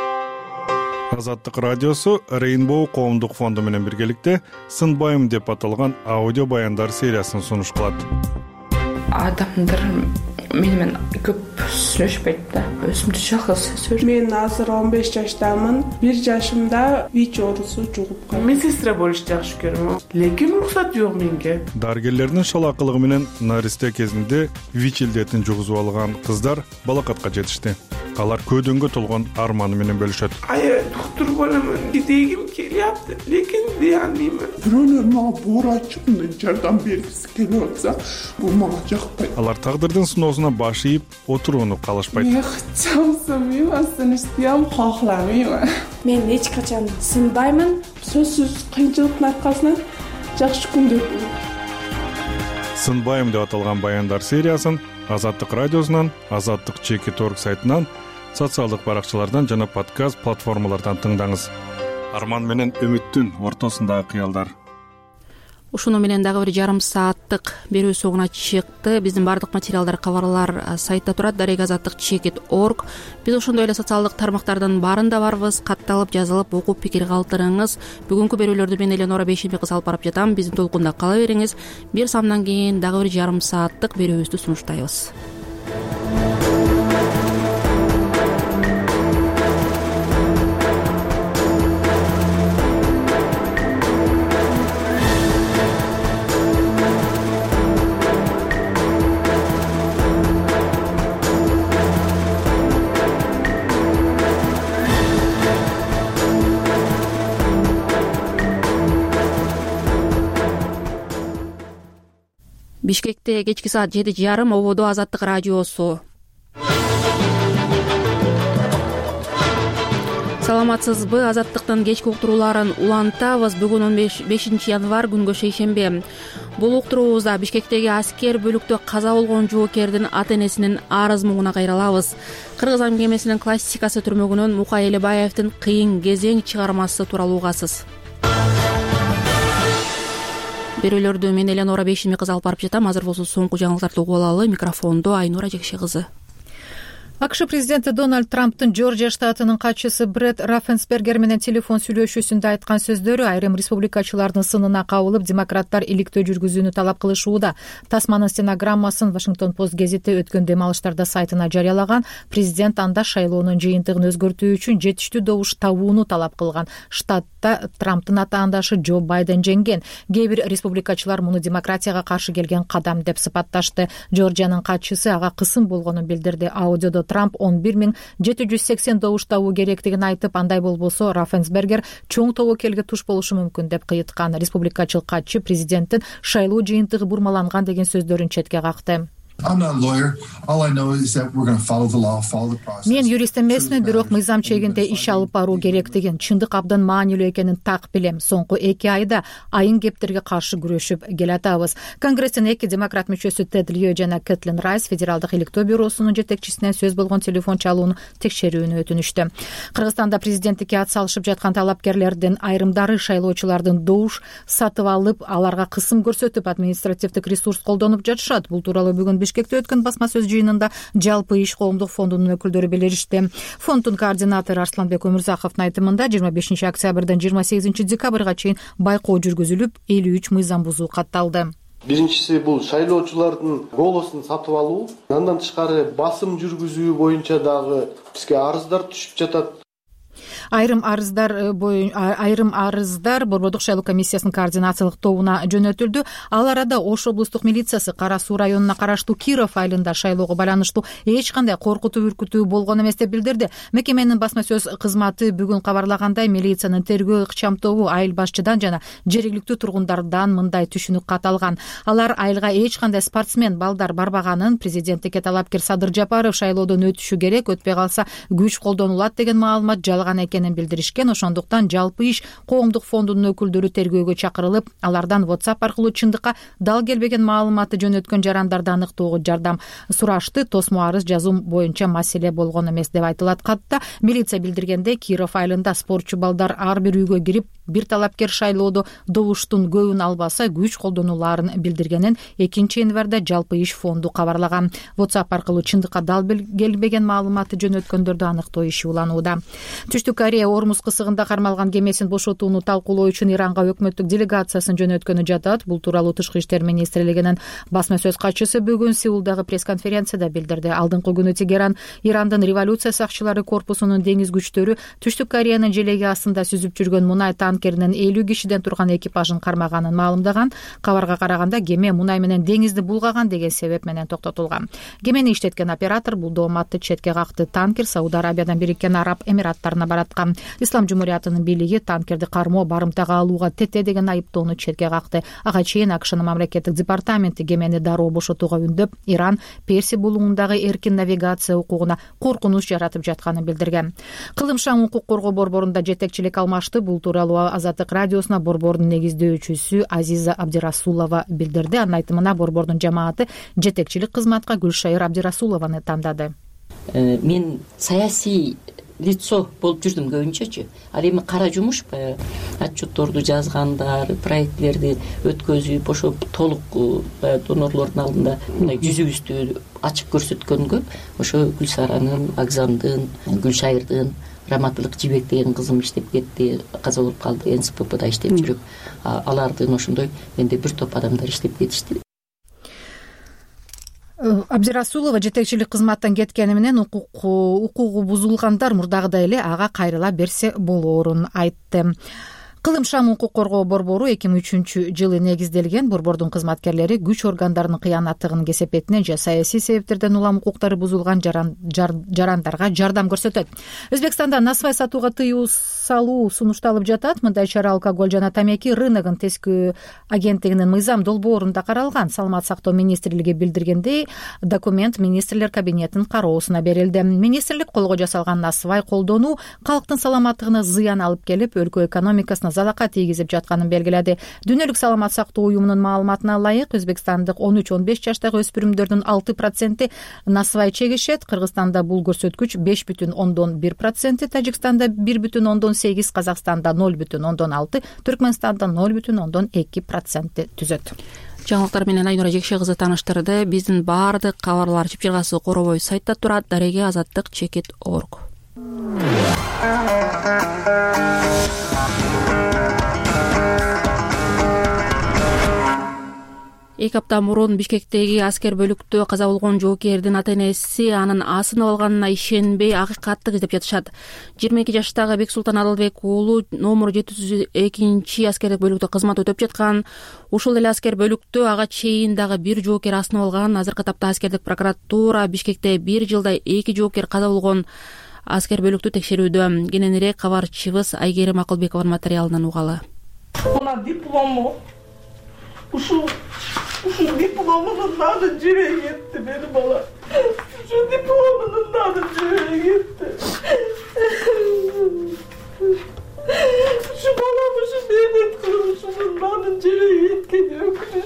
Азаттык радиосу Rainbow коомдук фонду менен биргеликте Сынбайым деп аталган аудио баяндар сериясын сунуш кылат. Адамдар менен көп сүйлөшпөйт да. Өзүмдү жалгыз сезем. Мен азыр он беш жаштамын. бир жашымда ВИЧ оорусу жугуп калды. Мен сестра болуш жакшы көрөм. Лекин уруксат жок менге. Дарыгерлердин шалакылыгы менен наристе кезинде ВИЧ илдетин жугузуп алган кыздар балакатка жетишти. Алар көдөнгө толгон арманы менен бөлүшөт. Ай, доктор боломун дегим келиапты, лекин дей албаймын. Бирөөлөр мага буурачымды жардам бергиси келип атса, бул мага жакпайт. Алар тагдырдын сыноосуна баш ийип, отурууну калышпайт. Мен чамсамайм, астынычтыям, кохламайм. Мен эч качан сынбаймын. Сөзсүз кыйынчылыктын аркасынан жакшы күндөр болот. Сынбайым деп аталган баяндар сериясын Азаттык радиосунан, Азаттык чекит точка орг сайтынан, социалдык баракчалардан жана подкаст платформалардан тыңдаңыз. Арман менен үмүттүн ортосундагы кыялдар. Ушуну менен дагы бир жарым сааттык берүү соңуна чыкты. Биздин бардык материалдар, кабарлар сайтта турат, дарек азаттык чекит точка орг. Биз ошондой эле социалдык тармактардын баарында барбыз. Катталып, жазылып, окуп, пикир калтырыңыз. Бүгүнкү берүүлөрдү мен Эленора Бейшембек кыз алып барып жатам. Биздин толкунда кала бериңиз. Бир самдан кийин дагы бир жарым сааттык берүүбүздү сунуштайбыз. Бишкекте кечки саат жети жарым ободо Азаттык радиосу. Саламатсызбы? Азаттыктын кечки уктурууларын улантабыз. Бүгүн он бешинчи январь, күнгө шейшембе. Бул уктуруубузда Бишкектеги аскер бөлүктө каза болгон жоокердин ата-энесинин арыз муңуна кайралабыз. Кыргыз аңгемесинин классикасы түрмөгүнөн Мукай Элебаевдин кыйын кезең чыгармасы тууралуу угасыз. Берүүлөрдү мен Эленора Бейшембек кыз алып барып жатам. Азыр болсо соңку жаңылыктарды угуп алалы. Микрофондо Айнура Жекше кызы. АКШ президенти Дональд Трамптын Джорджия штатынын катчысы Бред Раффенсбергер менен телефон сүйлөшүүсүндө айткан сөздөрү айрым республикачылардын сынына кабылып, демократтар иликтөө жүргүзүүнү талап кылышууда. Тасманын стенограммасын Вашингтон Пост гезити өткөн дем алыштарда сайтына жарыялаган. Президент анда шайлоонун жыйынтыгын өзгөртүү үчүн жетиштүү добуш табууну талап кылган. Штатта Трамптын атаандашы Джо Байден жеңген. Кээ бир республикачылар муну демократияга каршы келген кадам деп сыпатташты. Джорджиянын катчысы ага кысым болгонун билдирди. Аудиодо Трамп он бир миң жети жүз сексен добуш табуу керектигин айтып, андай болбосо Раффенсбергер чоң тобокелге туш болушу мүмкүн деп кыйыткан. Республикачыл катчы президенттин шайлоо жыйынтыгы бурмаланган деген сөздөрүн четке какты. Мен юрист эмесмин, бирок мыйзам чегинде иш алып баруу керектигин, чындык абдан маанилүү экенин так билем. Соңку эки айда айын кептерге каршы күрөшүп келатабыз. Конгресстин эки демократ мүчөсү Тед Лио жана Кэтлин Райс федералдык иликтөө бюросунун жетекчисинен сөз болгон телефон чалууну текшерүүнү өтүнүштү. Кыргызстанда президенттикке ат салышып жаткан талапкерлердин айрымдары шайлоочулардын добуш сатып алып, аларга кысым көрсөтүп, административдик ресурс колдонуп жатышат. Бул тууралуу бүгүн Бишкекте өткөн басма сөз жыйынында Жалпы иш коомдук фондунун өкүлдөрү билдиришти. Фонддун координатору Арсланбек Өмүрзаховдун айтымында жыйырма бешинчи октябрдан жыйырма сегизинчи декабрга чейин байкоо жүргүзүлүп, элүү үч мыйзам бузуу катталды. Биринчиси бул шайлоочулардын голосун сатып алуу, андан тышкары басым жүргүзүү боюнча дагы бизге арыздар түшүп жатат. Айрым арыздар боюн айрым арыздар Борбордук шайлоо комиссиясынын координациялык тобуна жөнөтүлдү. Ал арада Ош облустук милициясы Кара Суу районуна караштуу Киров айылында шайлоого байланыштуу эч кандай коркутуу үркүтүү болгон эмес деп билдирди. Мекеменин басма сөз кызматы бүгүн кабарлагандай, милициянын тергөө ыкчам тобу айыл башчыдан жана жергиликтүү тургундардан мындай түшүнүк кат алган. Алар айылга эч кандай спортсмен балдар барбаганын, президенттикке талапкер Садыр Жапаров шайлоодон өтүшү керек, өтпөй калса күч колдонулат деген маалымат жалган экенин билдиришкен. Ошондуктан Жалпы иш коомдук фондунун өкүлдөрү тергөөгө чакырылып, алардан WhatsApp аркылуу чындыкка дал келбеген маалыматты жөнөткөн жарандарды аныктоого жардам сурашты. Тосмо арыз жазуу боюнча маселе болгон эмес деп айтылат катта. Милиция билдиргенде, Киров айылында спортчу балдар ар бир үйгө кирип, бир талапкер шайлоодо добуштун көбүн албаса күч колдонуларын билдиргенин экинчи январда Жалпы иш фонду кабарлаган. WhatsApp аркылуу чындыкка дал келбеген маалыматты жөнөткөндөрдү аныктоо иши уланууда. Түштүк Корея Ормуз кысыгында кармалган кемесин бошотууну талкуулоо үчүн Иранга өкмөттүк делегациясын жөнөткөнү жатат. Бул тууралуу Тышкы иштер министрлигинин басма сөз катчысы бүгүн Сеулдагы пресс-конференцияда билдирди. Алдыңкы күнү Тегеран Ирандын революция сакчылары корпусунун деңиз күчтөрү Түштүк Кореянын желеги астында сүзүп жүргөн мунай танкеринин элүү кишиден турган экипажын кармаганын маалымдаган. Кабарга караганда кеме мунай менен деңизди булгаган деген себеп менен токтотулган. Кемени иштеткен оператор бул дооматты четке какты. Танкер Сауд Арабиядан Бириккен Араб Эмираттарына бараткан. Ислам Жумуриятынын бийлиги танкерди кармоо, барымтага алууга тете деген айыптоону четке какты. Ага чейин АКШнын мамлекеттик департаменти кемени дароо бошотууга үндөп, Иран Перси булугундагы эркин навигация укугуна коркунуч жаратып жатканын билдирген. Кылымшаң укук коргоо борборунда жетекчилик алмашты. Бул тууралуу Азаттык радиосуна борбордун негиздөөчүсү Азиза Абдирасулова билдирди. Анын айтымына борбордун жамааты жетекчилик кызматка Гүлшайыр Абдирасулованы тандады. Мен саясий лицо болуп жүрдүм көбүнчөчү. Ал эми кара жумуш баягы отчетторду жазгандар, проектлерди өткөзүп, ошо толук донорлордун алдында мындай жүзүбүздү ачып көрсөткөнгө ошо Гүлсаранын, Агзамдын, Гүлшайырдын, Раматылык Жибек деген кызым иштеп кетти, каза болуп калды, эн эс пэ пэ да иштеп жүрүп, алардын ошондой менде бир топ адамдар иштеп кетишти. Абдирасулова жетекчилик кызматтан кеткени менен укугу бузулгандар мурдагыдай эле ага кайрыла берсе болоорун айтты. Кылым шам укук коргоо борбору эки миң үчүнчү жылы негизделген. Борбордун кызматкерлери күч органдарынын кыянаттыгын кесепетинен же саясий себептерден улам укуктары бузулган жарандарга жардам көрсөтөт. Өзбекстанда насыбай сатууга тыюу салуу сунушталып жатат. Мындай чара алкоголь жана тамеки рыногун тескөө агенттигинин мыйзам долбоорунда каралган. Саламат сактоо министрлиги билдиргендей, документ министрлер кабинетинин кароосуна берилди. Министрлик колго жасалган насыбай колдонуу калктын саламаттыгына зыян алып келип, өлкө экономикасына залака тийгизип жатканын белгиледи. Дүйнөлүк саламат сактоо уюмунун маалыматына ылайык, Өзбекстандык он үч он беш жаштагы өспүрүмдөрдүн алты проценти насыбай чегишет. Кыргызстанда бул көрсөткүч беш бүтүн ондон бир проценти, Тажикстанда бир бүтүн ондон сегиз, Казакстанда ноль бүтүн ондон алты, Түркмөнстанда ноль бүтүн ондон эки проценти түзөт. Жаңылыктар менен Айнура Жекше кызы тааныштырды. Биздин баардык кабарлар чыпчыргасы коробой сайтта турат. Дареге азаттык чекит орг. Эки апта мурун Бишкектеги аскер бөлүктө каза болгон жоокердин ата-энеси анын асынып алганына ишенбей акыйкатты издеп жатышат. жыйырма эки жаштагы Бексултан Адылбек уулу номер жети жүз экинчи аскердик бөлүктө кызмат өтөп жаткан. Ушул эле аскер бөлүктө ага чейин дагы бир жоокер асынып алган. Азыркы тапта аскердик прокуратура Бишкекте бир жылда эки жоокер каза болгон аскер бөлүктү текшерүүдө. Кененирээк кабарчыбыз Айгерим Акылбекованын материалынан угалы. Мына диплому ушул ушул дипломунун наны жебе кетти мени бала. Ушул дипломунун наны жебе кетти. Ушу балам ушу мемет кылып ушунун нанын жебе кеткени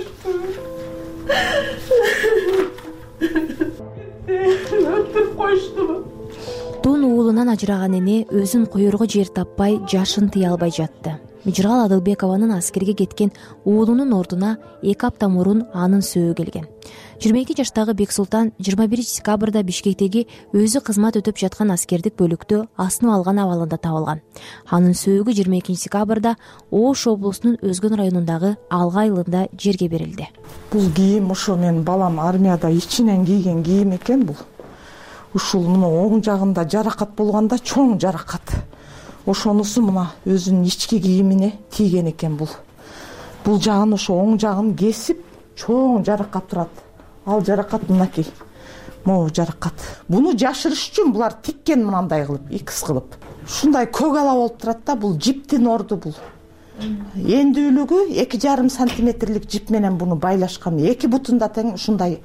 өкүнүктүү. Өлтүрүп коюшту. Тун уулунан ажыраган эне өзүн коерго жер таппай жашын тыя албай жатты. Мижиргал Адылбекованын аскерге кеткен уулунун ордуна эки апта мурун анын сөөгү келген. жыйырма эки жаштагы Бексултан жыйырма биринчи декабрда Бишкектеги өзү кызмат өтөп жаткан аскердик бөлүктө асынып алган абалында табылган. Анын сөөгү жыйырма экинчи декабрда Ош облусунун Өзгөн районундагы Алга айылында жерге берилди. Бул кийим ошо менин балам армияда ичинен кийген кийим экен бул. Ушул мына оң жагында жаракат болгондо чоң жаракат. Ошонусу мына өзүнүн ички кийимине тийген экен бул. Бул жагын ошо оң жагын кесип чоң жаракат турат. Ал жаракат мынакей. Могу жаракат. Буну жашырыш үчүн булар тиккен мынандай кылып, икс кылып. Ушундай көк ала болуп турат да, бул жиптин орду бул. Эндүүлүгү эки жарым сантиметрлик жип менен буну байлашкан. Эки бутунда тең ушундай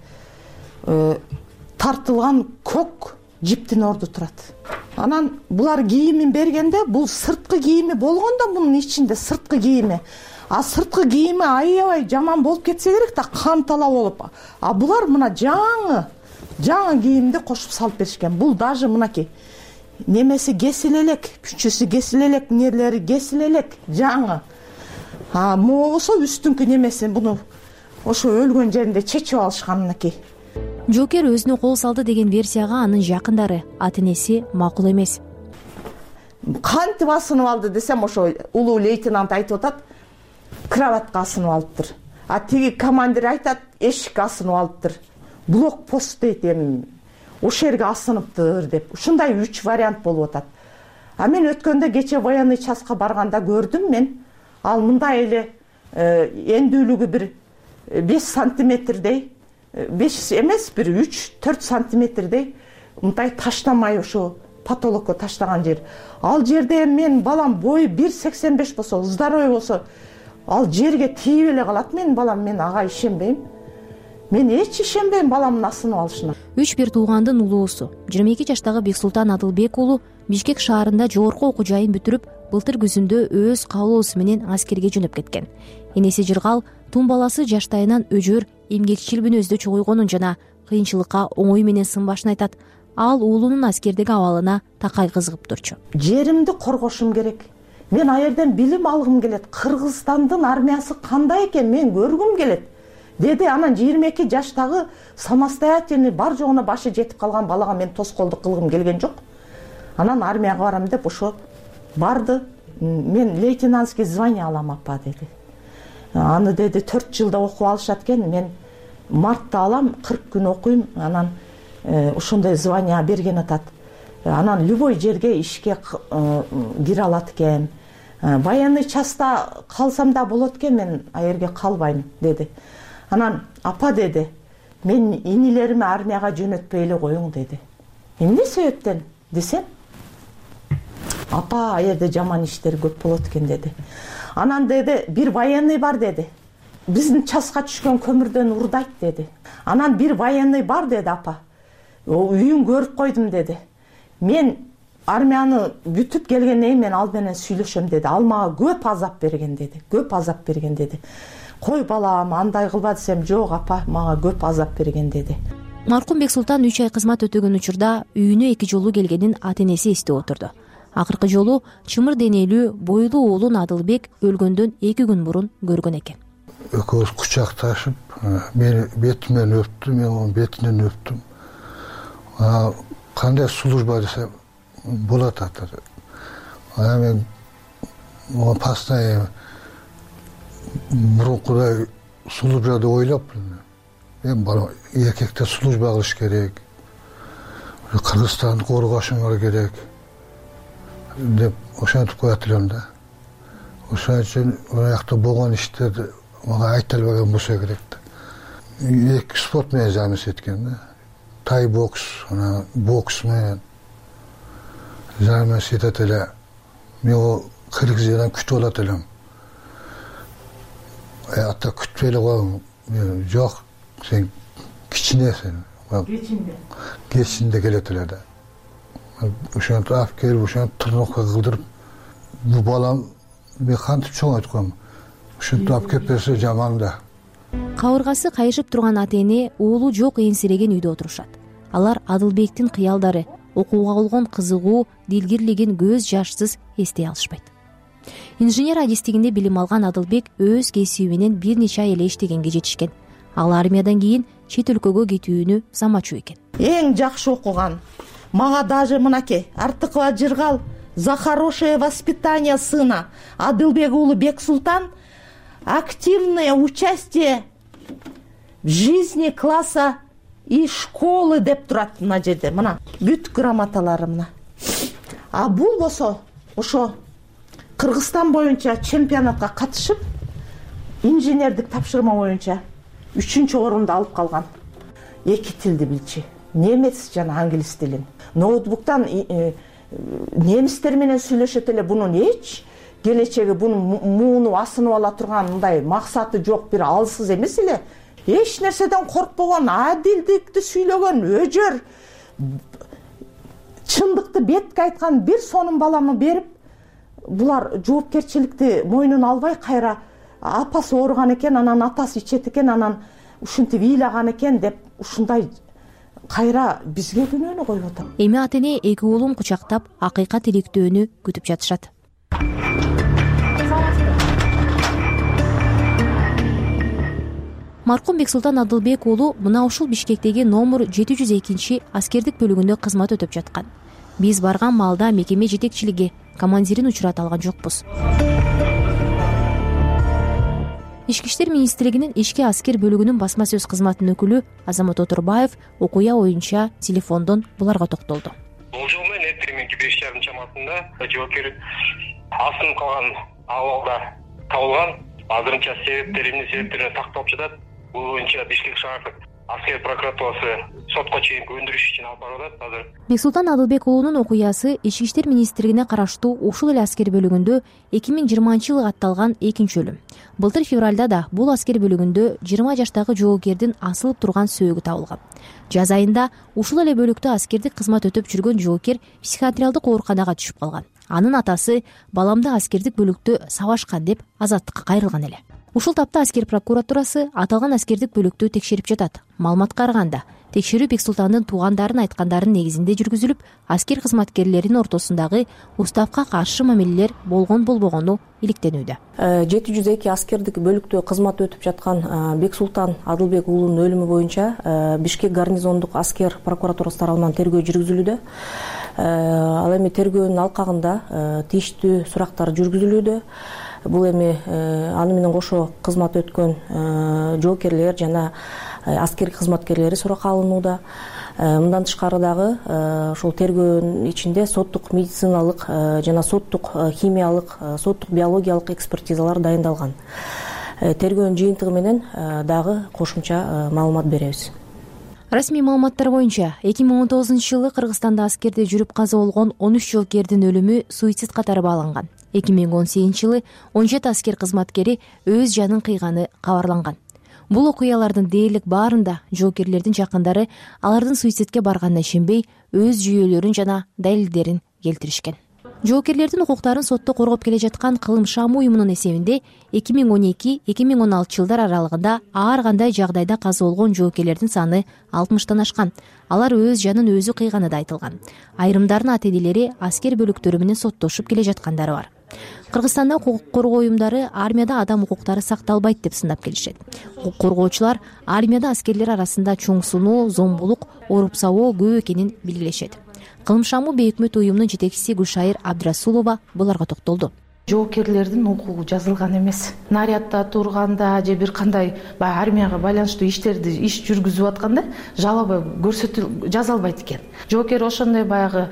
тартылган көк жиптин орду турат. Анан булар кийимин бергенде бул сырткы кийими болгондо мунун ичинде сырткы кийими. А сырткы кийими аябай жаман болуп кетсе керек да, кан тала болуп. А булар мына жаңы, жаңы кийимди кошуп салып беришкен. Бул даже мынакей. Немеси кесиле элек, күчүсү кесиле элек, нерлери кесиле элек, жаңы. А могу болсо үстүңкү немеси буну ошо өлгөн жеринде чечип алышкан мынакей. Жоокер өзүнө кол салды деген версияга анын жакындары, ата-энеси макул эмес. Кантип асынып алды десем, ошо улуу лейтенант айтып атат, кроватка асынып алыптыр. А тиги командир айтат, эшикке асынып алыптыр. Блокпост дейт, эми ошол жерге асыныптыр деп. Ушундай үч вариант болуп атат. А мен өткөндө кече военный частка барганда көрдүм мен. Ал мындай эле эндүүлүгү бир беш сантиметрдей, беш эмес, бир үч төрт сантиметрдей мындай таштамай ошо потолокко таштаган жер. Ал жерде мен балам бою бир сексен беш болсо, здоровый болсо, ал жерге тийип эле калат менин балам. Мен ага ишенбейм. Мен эч ишенбейм баламдын асынып алышына. Үч бир туугандын улуусу жыйырма эки жаштагы Бексултан Адылбек уулу Бишкек шаарында жогорку окуу жайын бүтүрүп, былтыр күзүндө өз каалоосу менен аскерге жөнөп кеткен. Энеси Жыргал тун баласы жаштайынан өжөр, эмгекчил мүнөздө чогойгонун жана кыйынчылыкка оңой менен сынбашын айтат. Ал уулунун аскердеги абалына такай кызыгып турчу. Жеримди коргошум керек. Мен а жерден билим алгым келет. Кыргызстандын армиясы кандай экен мен көргүм келет. Деди анан жыйырма эки жаштагы самостоятельный бар жогуна башы жетип калган балага мен тоскоолдук кылгым келген жок. Анан армияга барам деп ошо барды. Мен лейтенантский звание алам апа деди. Аны деди төрт жылда окуп алышат экен. Мен мартта алам, кырк күн окуйм. Анан ошондой звание берген атат. Анан любой жерге ишке кире алат экен. Военный частта калсам да болот экен, мен а жерге калбайм деди. Анан апа деди, мен инилерими армияга жөнөтпөй эле коюң деди. Эмне себептен десем, апа а жерде жаман иштер көп болот экен деди. Анан деди, бир военный бар деди. Биздин часка түшкөн көмүрдөн урдайт деди. Анан бир военный бар деди апа. Үйүн көрүп койдум деди. Мен армияны бүтүп келгенден кийин мен ал менен сүйлөшөм деди. Ал мага көп азап берген деди. Көп азап берген деди. Кой балам, андай кылба десем, жок апа, мага көп азап берген деди. Маркум Бексултан үч ай кызмат өтөгөн учурда үйүнө эки жолу келгенин ата-энеси эстеп отурду. Акыркы жолу чымыр денелүү, бойлуу уулун Адылбек өлгөндөн эки күн мурун көргөн экен. Экөөбүз кучакташып, мени бетимен өптү, мен анын бетинен өптүм. Кандай служба десе болот атат. А мен о постоянно мурункудай службады ойлоп, мен бара эркекте служба кылыш керек. Кыргызстанды коргошуңар керек деп ошентип коет элем да. Ошон үчүн аяқта болгон иштерди мага айта албаган болсо керек да. Эки спорт менен замес эткен да. Тай бокс, ана бокс менен замес этет эле. Мен о Кыргызиядан күтүп алат элем. Ата күтпөй эле койгум. Мен жок, сен кичинесиң. Кечинде. Кечинде келет эле да. Ошентип алып келип, ошентип тренировка кылдырып, бу балам мен кантип чоңойтуп койм. Ошентип алып келип берсе жаман да. Кабыргасы кайышып турган ата-эне уулу жок энсиреген үйдө отурушат. Алар Адылбектин кыялдары, окууга болгон кызыгуу, дилгирлигин көз жашсыз эстей алышпайт. Инженер адистигинде билим алган Адылбек өз кесиби менен бир нече ай эле иштегенге жетишкен. Ал армиядан кийин чет өлкөгө кетүүнү замачу экен. Эң жакшы окуган. Мага даже мынакей Артыкова Жыргал за хорошее воспитание сына Адылбек уулу Бексултан активное участие в жизни класса и школы деп турат мына жерде. Мына бүт грамоталары мына. А бул болсо ошо Кыргызстан боюнча чемпионатка катышып, инженердик тапшырма боюнча үчүнчү орунду алып калган. Эки тилди билчү. Немец жана англис тилин. Ноутбуктан немистер менен сүйлөшөт эле. Бунун эч келечеги, бунун мууну асынып ала турган мындай максаты жок, бир алсыз эмес эле. Эч нерседен коркпогон, адилдикти сүйлөгөн, өжөр, чындыкты бетке айткан бир сонун баланы берип, булар жоопкерчиликти мойнуна албай кайра апасы ооруган экен, анан атасы ичет экен, анан ушинтип ыйлаган экен деп ушундай кайра бизге күнөөнү коюп атат. Эми ата-эне эки уулун кучактап акыйкат иликтөөнү күтүп жатышат. Маркум Бексултан Адылбек уулу мына ушул Бишкектеги номер жети жүз экинчи аскердик бөлүгүндө кызмат өтөп жаткан. Биз барган маалда мекеме жетекчилиги, командирин учурата алган жокпуз. Ички иштер министрлигинин ички аскер бөлүгүнүн басма сөз кызматынын өкүлү Азамат Отурбаев окуя боюнча телефондон буларга токтолду. Болжол менен эртеңки беш жарым чамасында жоопкер асынып калган абалда табылган. Азырынча себептери эмне себептерине такталып жатат. Бул боюнча Бишкек шаардык аскер прокуратурасы сотко чейинки өндүрүш ишин алып барып атат азыр. Бексултан Адылбек уулунун окуясы Ички иштер министрлигине караштуу ушул эле аскер бөлүгүндө эки миң жыйырманчы жылы катталган экинчи өлүм. Былтыр февралда да бул аскер бөлүгүндө жыйырма жаштагы жоокердин асылып турган сөөгү табылган. Жаз айында ушул эле бөлүктө аскердик кызмат өтөп жүргөн жоокер психиатриялдык ооруканага түшүп калган. анын атасы баламды аскердик бөлүктө сабашкан деп азаттыкка кайрылган эле. Ушул тапта аскер прокуратурасы аталган аскердик бөлүктү текшерип жатат. Маалыматка караганда текшерүү Бексултандын туугандарын айткандарын негизинде жүргүзүлүп, аскер кызматкерлеринин ортосундагы уставка каршы мамилелер болгон болбогону иликтенүүдө. жети жүз эки аскердик бөлүктө кызмат өтүп жаткан Бексултан Адылбек уулунун өлүмү боюнча Бишкек гарнизондук аскер прокуратурасы тарабынан тергөө жүргүзүлүүдө. Ал эми тергөөнүн алкагында тийиштүү сурактар жүргүзүлүүдө. Бул эми аны менен кошо кызмат өткөн жоокерлер жана аскердик кызматкерлери суракка алынууда. Мындан тышкары дагы ошол тергөөнүн ичинде соттук медициналык жана соттук химиялык, соттук биологиялык экспертизалар дайындалган. Тергөөнүн жыйынтыгы менен дагы кошумча маалымат беребиз. Расмий маалыматтар боюнча эки миң он тогузунчу жылы Кыргызстанда аскерде жүрүп каза болгон он үч жоокердин өлүмү суицид катары бааланган. эки миң он сегизинчи жылы он жети аскер кызматкери өз жанын кыйганы кабарланган. Бул окуялардын дээрлик баарында жоокерлердин жакындары алардын суицидке барганына ишенбей, өз жүйөлөрүн жана далилдерин келтиришкен. Жоокерлердин укуктарын сотто коргоп келе жаткан Кылым Шамы уюмунун эсебинде эки миң он эки — эки миң он алтынчы жылдар аралыгында ар кандай жагдайда каза болгон жоокерлердин саны алтымыштан ашкан. Алар өз жанын өзү кыйганы да айтылган. Айрымдарынын ата энелери аскер бөлүктөрү менен соттошуп келе жаткандары бар. Кыргызстанда укук коргоо уюмдары армияда адам укуктары сакталбайт деп сындап келишет. Укук коргоочулар армияда аскерлер арасында чоң суноо, зомбулук, оруп сабоо көп экенин билгилешет. Кылым Шамы бейөкмөт уюмунун жетекчиси Гүлшайыр Абдрасулова буларга токтолду. Жоокерлердин укугу жазылган эмес. Нарядда турганда же бир кандай баягы армияга байланыштуу иштерди иш жүргүзүп атканда жалоба көрсөтүл жаза албайт экен. Жоокер ошондой баягы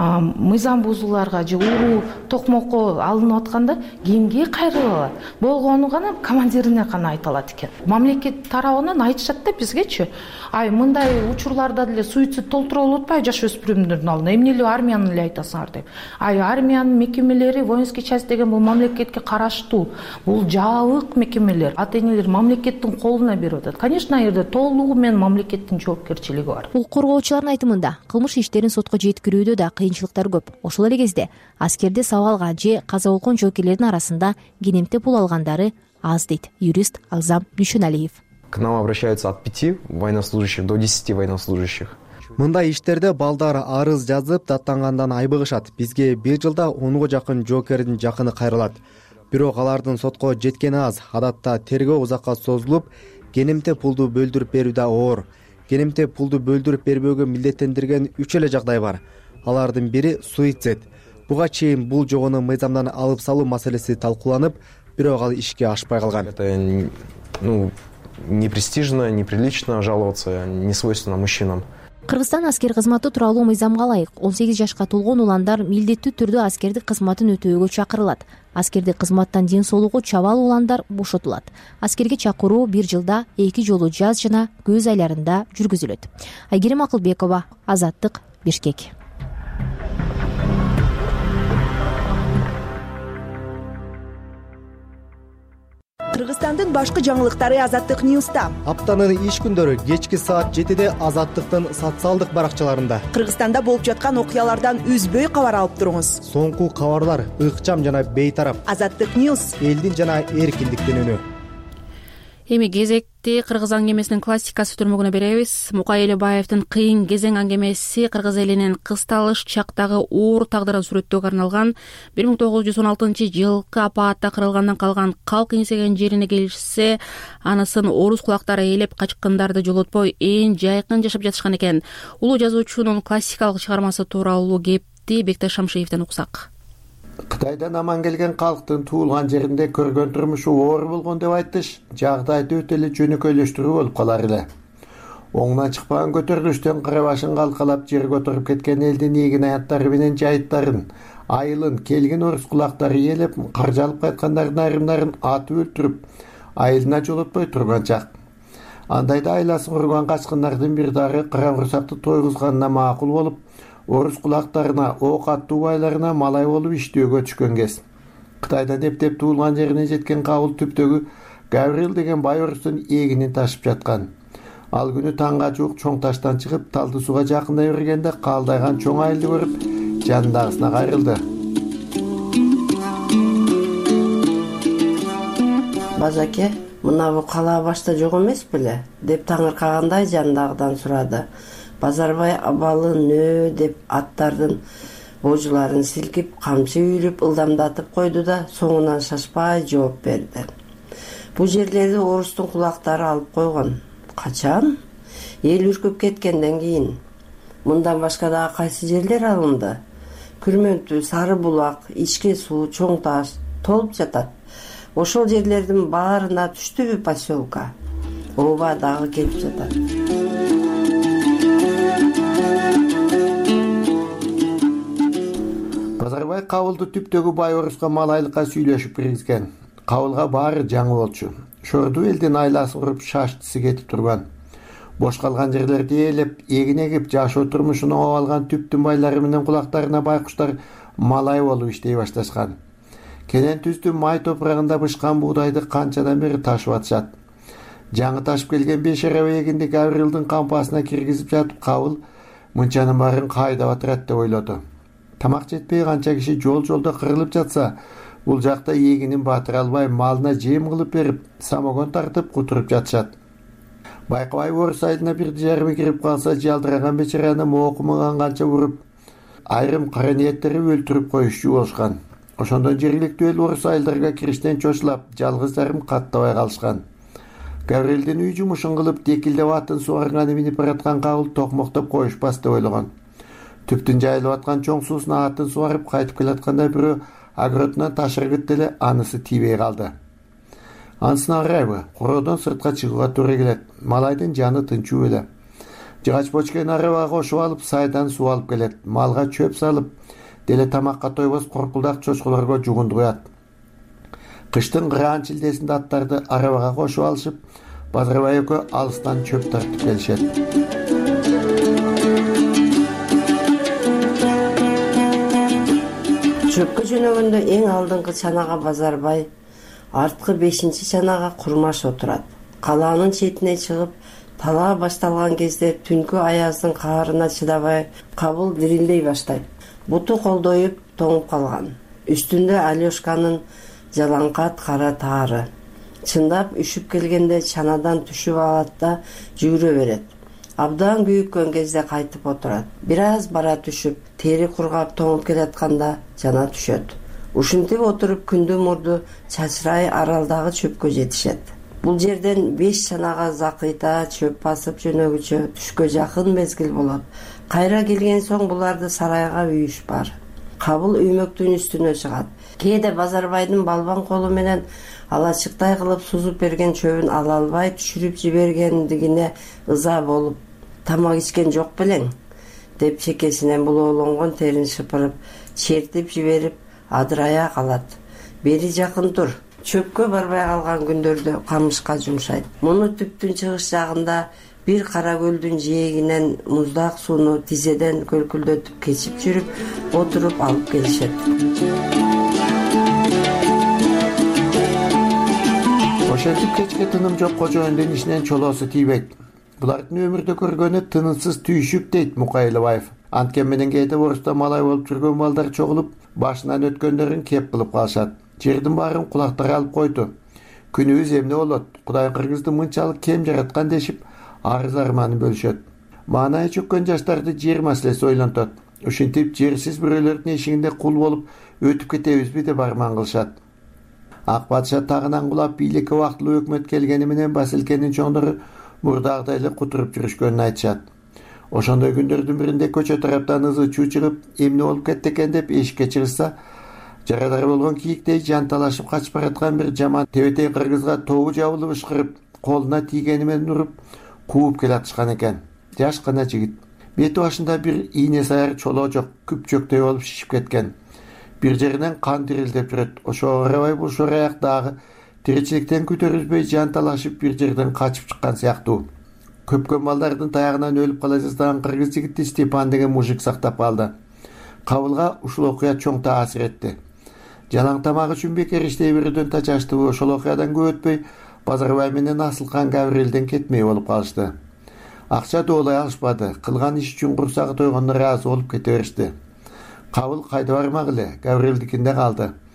мыйзам бузууларга же уруу токмокко алынып атканда кимге кайрылып алат? Болгону гана командирине гана айта алат экен. Мамлекет тарабынан айтышат да бизгечи. Ай мындай учурларда деле суицид толтура болуп атпайбы жаш өспүрүмдөрдүн алдына? Эмне эле армияны эле айтасыңар деп. Ай армиянын мекемелери, воинский часть бул мамлекетке караштуу, бул жабык мекемелер. Ата энелер мамлекеттин колуна берип атат. Конечно, ал жерде толугу менен мамлекеттин жоопкерчилиги бар. Укук коргоочулардын айтымында кылмыш иштерин сотко жеткирүүдө да кыйынчылыктар көп. Ошол эле кезде аскерде сабалган же каза болгон жоокерлердин арасында кенемте пул алгандары аз дейт юрист Алзам Дүйшөналиев. К нам обращаются от пяти военнослужащих до десяти военнослужащих. Мындай иштерде балдар арыз жазып даттангандан айбыгышат. Бизге бир жылда онго жакын жоокердин жакыны кайрылат. Бирок алардын сотко жеткени аз. Адатта тергөө узакка созулуп, кенемте пулду бөлдүрүп берүү да оор. Кенемте пулду бөлдүрүп бербөөгө милдеттендирген үч эле жагдай бар. Алардын бири суицид. Буга чейин бул жогону мыйзамдан алып салуу маселеси талкууланып, бирок ал ишке ашпай калган. Это ну непрестижно, неприлично жаловаться, не свойственно мужчинам. Кыргызстан аскер кызматы тууралуу мыйзамга ылайык он сегиз жашка толгон уландар милдеттүү түрдө аскердик кызматын өтөөгө чакырылат. Аскердик кызматтан ден соолугу чабал уландар бошотулат. Аскерге чакыруу бир жылда эки жолу жаз жана көз айларында жүргүзүлөт. Айгерим Акылбекова, Азаттык, Бишкек. Кыргызстандын башкы жаңылыктары Азаттык Ньюста. Аптанын иш күндөрү кечки саат жетиде Азаттыктын социалдык баракчаларында. Кыргызстанда болуп жаткан окуялардан үзбөй кабар алып туруңуз. Соңку кабарлар ыкчам жана бейтарап. Азаттык Ньюс. Элдин жана эркиндиктин үнү. Эми кезекти кыргыз аңгемесинин классикасы түрмөгүнө беребиз. Мукай Элебаевдин кыйын кезең аңгемеси кыргыз элинин кысталыш чактагы оор тагдырын сүрөттөөгө арналган. бир миң тогуз жүз он алтынчы жылкы апаатта кырылгандан калган калк эңсеген жерине келишсе, анысын орус кулактары ээлеп качкындарды жолотпой эң жайкын жашап жатышкан экен. Улуу жазуучунун классикалык чыгармасы тууралуу кепти Бекташ Шамшиевден уксак. Кытайдан аман келген калктын туулган жеринде көргөн турмушу оор болгон деп айтыш жагдайды өтө эле жөнөкөйлөштүрүү болуп калар эле. Оңунан чыкпаган көтөрүлүштөн кара башын калкалап жерге отуруп кеткен элдин ийгин аяттары менен жайыттарын, айылын келген орус кулактары ээлеп, каржалып кайткандардын айрымдарын атып өлтүрүп, айылына жолотпой турган чак. Андайда айласын курган качкындардын бир дары кара курсакты тойгузганына макул болуп, орус кулактарына, ок аттуу байларына малай болуп иштөөгө түшкөн кез. Кытайдан эптеп туулган жерине жеткен кабыл түптөгү Гаврил деген бай орустун эгинин ташып жаткан. Ал күнү таңга жуук чоң таштан чыгып, талды сууга жакындай бергенде каалдайган чоң айылды көрүп, жанындагысына кайрылды. бажаке, мынабу кала башта жок эмес беле деп таңыркагандай жанындагыдан сурады. Базарбай абалы нөө деп аттардын божуларын силкип, камчы үйрүп ылдамдатып койду да соңунан шашпай жооп берди. Бул жерлерди орустун кулактары алып койгон. Качан? Эл үркүп кеткенден кийин. Мындан башка дагы кайсы жерлер алынды? Күрмөнтү, Сары булак, Ичке суу, Чоң таш толуп жатат. Ошол жерлердин баарына түштүбү поселка? Ооба, дагы келип жатат. Базарбай кабылды түптөгү бай оруска малайлыкка сүйлөшүп киргизген. Кабылга баары жаңы болчу. Шорду элдин айласын уруп шаштысы кетип турган. Бош калган жерлерди ээлеп, эгин эгип, жашоо турмушун оңоп алган түптүн байлары менен кулактарына байкуштар малай болуп иштей башташкан. Кенен түздүн май топурагында бышкан буудайды канчадан бери ташып атышат. Жаңы ташып келген беш араба эгинди Гаврилдин кампасына киргизип жатып, Кабыл мынчанын баарын кайдап атырат деп ойлоду. Тамак жетпей канча киши жол-жолдо кырылып жатса, бул жакта эгинин батыра албай малына жем кылып берип, самогон тартып кутуруп жатышат. Байкабай орус айылына бирди жарымы кирип калса, жалдыраган бечараны моокумаган канча уруп, айрым кара ниеттери өлтүрүп коюшчу болушкан. Ошондон жергиликтүү эл орус айылдарга кириштен чочулап, жалгыз жарым каттабай калышкан. Гаврилдин үй жумушун кылып, декилдеп атын суарганы минип бараткан Кабыл токмоктоп коюшпас деп ойлогон. Түптүн жайылып аткан чоң суусуна атын суарып кайтып келатканда бирөө агротунан таш ыргыт деле анысы тийбей калды. Анысына карайбы, короодон сыртка чыгууга туура келет. Малайдын жаны тынчуу эле. Жыгач бочкен арабага кошуп алып, сайдан суу алып келет. Малга чөп салып, деле тамакка тойбос коркулдак чочколорго жугунду коет. Кыштын кыраан чилдесинде аттарды арабага кошуп алышып, Базарбай экөө алыстан чөп тартып келишет. Чөпкө жөнөгөндө эң алдыңкы чанага Базарбай, арткы бешинчи чанага Курмаш отурат. Калаанын четине чыгып, талаа башталган кезде түнкү аяздын каарына чыдабай Кабыл дирилдей баштайт. Буту колдоюп тоңуп калган. Үстүндө Алёшканын жалаңкат кара таары. Чындап үшүп келгенде чанадан түшүп алат да жүгүрө берет. Абдан күйүккөн кезде кайтып отурат. Бир аз бара түшүп, тери кургап тоңуп келатканда жана түшөт. Ушинтип отуруп күндү мурду чачырай аралдагы чөпкө жетишет. Бул жерден беш чанага закыйта чөп басып жөнөгүчө түшкө жакын мезгил болот. Кайра келген соң буларды сарайга үйүш бар. Кабыл үймөктүн үстүнө чыгат. Кээде Базарбайдын балбан колу менен алачыктай кылып сузуп берген чөбүн ала албай түшүрүп жибергендигине ыза болуп, тамак ичкен жок белең деп чекесинен булоолонгон терин шыпырып, чертип жиберип, адырая калат. Бери жакын тур. Чөпкө барбай калган күндөрдө камышка жумшайт. Муну түптүн чыгыш жагында бир кара көлдүн жээгинен муздак сууну тизеден көлкүлдөтүп кечип жүрүп, отуруп алып келишет. Ошентип кечке тыным жок кожоюндун ишинен чолоосу тийбейт. Булардын өмүрдө көргөнү тынымсыз түйшүк дейт Мукайлыбаев. Анткени менен кээде оруста малай болуп жүргөн балдар чогулуп, башынан өткөндөрүн кеп кылып калышат. Жердин баарын кулактары алып койду. Күнүбүз эмне болот? Кудай кыргызды мынчалык кем жараткан дешип, арыз арманын бөлүшөт. Маанайы чөккөн жаштарды жер маселеси ойлонтот. Ушинтип жерсиз бирөөлөрдүн эшигинде кул болуп өтүп кетебизби деп арман кылышат. Ак падыша тагынан кулап, бийликке убактылуу өкмөт келгени менен Басилкенин чоңдору мурдагыдай эле кутуруп жүрүшкөнүн айтышат. Ошондой күндөрдүн биринде көчө тараптан ызы чуу чыгып, эмне болуп кетти экен деп эшикке чыгышса, жарадар болгон кийиктей жанталашып качып бараткан бир жаман тебетей кыргызга тобу жабылып ышкырып, колуна тийгени менен уруп, кууп келатышкан экен. Жаш гана жигит. Бети башында бир ийне саяр чолоо жок, күпчөктөй болуп шишип кеткен. Бир жеринен кан дирилдеп жүрөт. Ошого карабай бул шораяк дагы тиричиликтен күтөрүлбөй жанталашып бир жерден качып чыккан сыяктуу. Көпкөн балдардын таягынан өлүп кала жаздаган кыргыз жигити Степан деген мужик сактап калды. Кабылга ушул окуя чоң таасир этти. Жалаң тамак үчүн бекер иштей берүүдөн тачаштыбы, ошол окуядан көп өтпөй Базарбай менен Асылкан Гаврилден кетмей болуп калышты. Акча доолай алышпады. Кылган иш үчүн курсагы тойгондо ыраазы болуп кете беришти. Кабыл кайда бармак эле, Гаврилдикинде калды.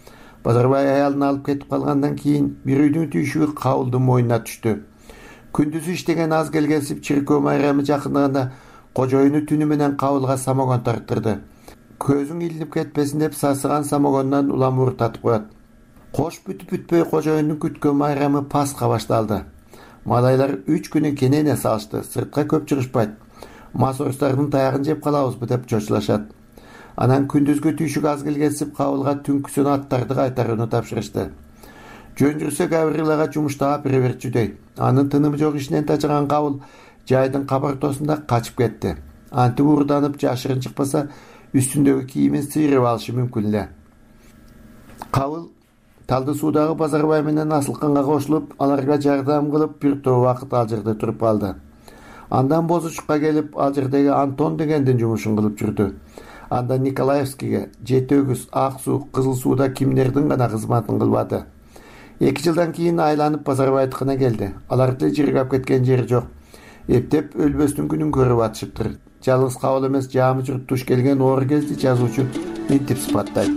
Базарбай аялын алып кетип калгандан кийин бир үйдүн түйшүгү Кабылдын мойнуна түштү. Күндүзү иштеген аз келгенсип чиркөө майрамы жакындаганда кожоюну түнү менен Кабылга самогон тарттырды. Көзүң илинип кетпесин деп сасыган самогондон уламур татып коет. Кош бүтүп бүтпөй кожоюндун күткөн майрамы Пасха башталды. Малайлар үч күнү кенене салышты, сыртка көп чыгышпайт. Мас орустардын таягын жеп калабызбы деп чочулашат. Анан күндүзгү түйшүк аз келгенсип Кабылга түнкүсүн аттарды кайтарууну тапшырышты. Жөн жүрсө Гаврилага жумуштап бере берчүдөй. Анын тынымы жок ишинен тажаган Кабыл жайдын кабартосунда качып кетти. Антип уурданып жашырын чыкпаса, үстүндөгү кийимин сыйрып алышы мүмкүн эле. Кабыл талды суудагы Базарбай менен Асылканга кошулуп, аларга жардам кылып бир топ убакыт ал жерде туруп калды. Андан Бозучукка келип, ал жердеги Антон дегендин жумушун кылып жүрдү. Андан Николаевскийге, Жети Өгүз, Ак Суу, Кызыл Сууда кимдердин гана кызматын кылбады. Эки жылдан кийин айланып Базарбайдыкына келди. Аларды жыргап кеткен жери жок. Эптеп өлбөстүн күнүн көрүп атышыптыр. Жалгыз Кабыл эмес, жаамы журт туш келген оор кезди жазуучу мынтип сыпаттайт.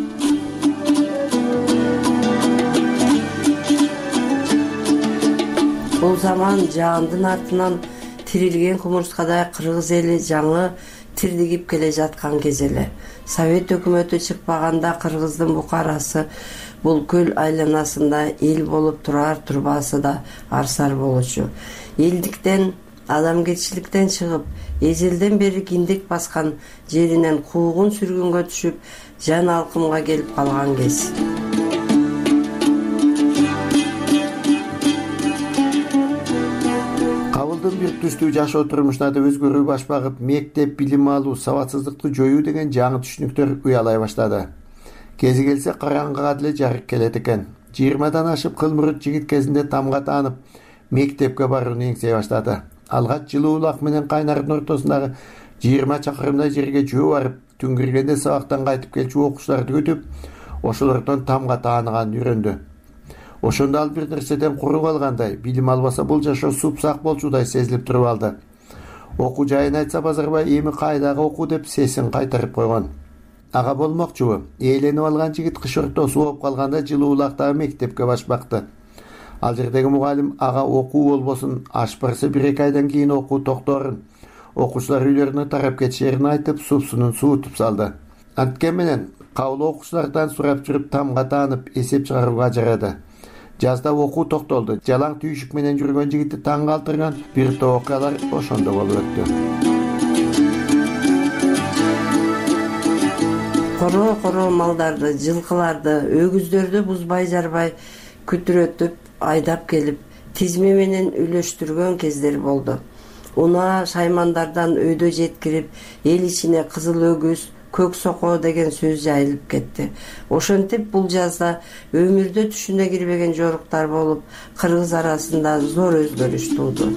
Бул заман жаандын артынан тирилген кумурскадай кыргыз эли жаңы тирдигип келе жаткан кез эле. Совет өкмөтү чыкпаганда кыргыздын букарасы бул көл айланасында эл болуп турар турбасы да арсар болчу. Элдиктен, адамгерчиликтен чыгып, эзелден бери киндик баскан жеринен куугун сүргүнгө түшүп, жан алкымга келип калган кез. Кабылдын бир түштүү жашоо турмушуна да өзгөрүү баш багып, мектеп, билим алуу, сабатсыздыкты жоюу деген жаңы түшүнүктөр уялай баштады. Кези келсе караңгыга деле жарык келет экен. жыйырмадан ашып кылмурут жигит кезинде тамга таанып, мектепке барууну эңсей баштады. Алгач жылуу улак менен Кайнардын ортосундагы жыйырма чакырымдай жерге жөө барып, түн киргенде сабактан кайтып келчү окуучуларды күтүп, ошолордон тамга тааныганын үйрөндү. Ошондо ал бир нерседен куру калгандай, билим албаса бул жашоо супсак болчудай сезилип туруп алды. Окуу жайын айтса Базарбай эми кайдагы окуу деп сесин кайтарып койгон. Ага болмокчубу? Ээленип алган жигит кыш ортосу болуп калганда жылуу улактагы мектепке баш бакты. Ал жердеги мугалим ага окуу болбосун, аш барса бир эки айдан кийин окуу токторун, окуучулар үйлөрүнө тарап кетишерин айтып, супсунун суутуп салды. Анткени менен Кабыл окуучулардан сурап жүрүп тамга таанып, эсеп чыгарууга жарады. Жазда окуу токтолду. Жалаң түйшүк менен жүргөн жигитти таң калтырган бир топ окуялар ошондо болуп өттү. Коро-коро малдарды, жылкыларды, өгүздөрдү бузбай жарбай күтүрөтүп, айдап келип, тизме менен үлөштүргөн кездер болду. Унаа шаймандардан өйдө жеткирип, эл ичине кызыл өгүз, көк сокоо деген сөз жайылып кетти. Ошентип бул жазда өмүрдө түшүнө кирбеген жоруктар болуп, кыргыз арасында зор өзгөрүш тууду.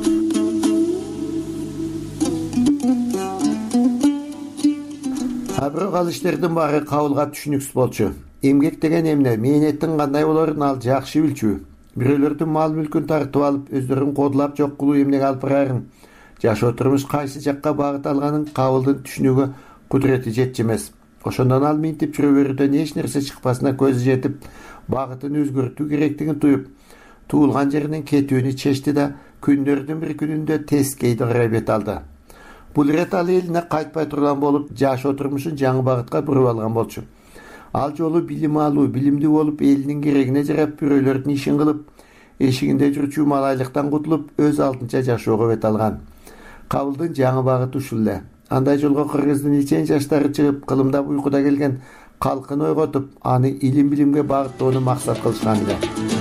А бирок ал иштердин баары Кабылга түшүнүксүз болчу. Эмгек деген эмне, мээнеттин кандай болорун ал жакшы билчү. Бирөөлөрдүн мал мүлкүн тартып алып, өздөрүн кодулап жок кылуу эмнеге алып барарын, жашоо турмуш кайсы жакка багыт алганын Кабылдын түшүнүүгө кудурети жетчү эмес. Ошондон ал минтип жүрө берүүдөн эч нерсе чыкпасына көзү жетип, багытын өзгөртүү керектигин туюп, туулган жеринен кетүүнү чечти да күндөрдүн бир күнүндө Тескейди карай бет алды. Бул ирет ал элине кайтпай турган болуп, жашоо турмушун жаңы багытка буруп алган болчу. Ал жолу билим алуу, билимдүү болуп, элинин керегине жарап, бирөөлөрдүн ишин кылып, эшигинде жүрчү малайлыктан кутулуп, өз алдынча жашоого бет алган. Кабылдын жаңы багыты ушул эле. Андай жолго кыргыздын ичен жаштары чыгып, кылымдап уйкуда келген калкын ойготуп, аны илим билимге багыттоону максат кылышкан эле.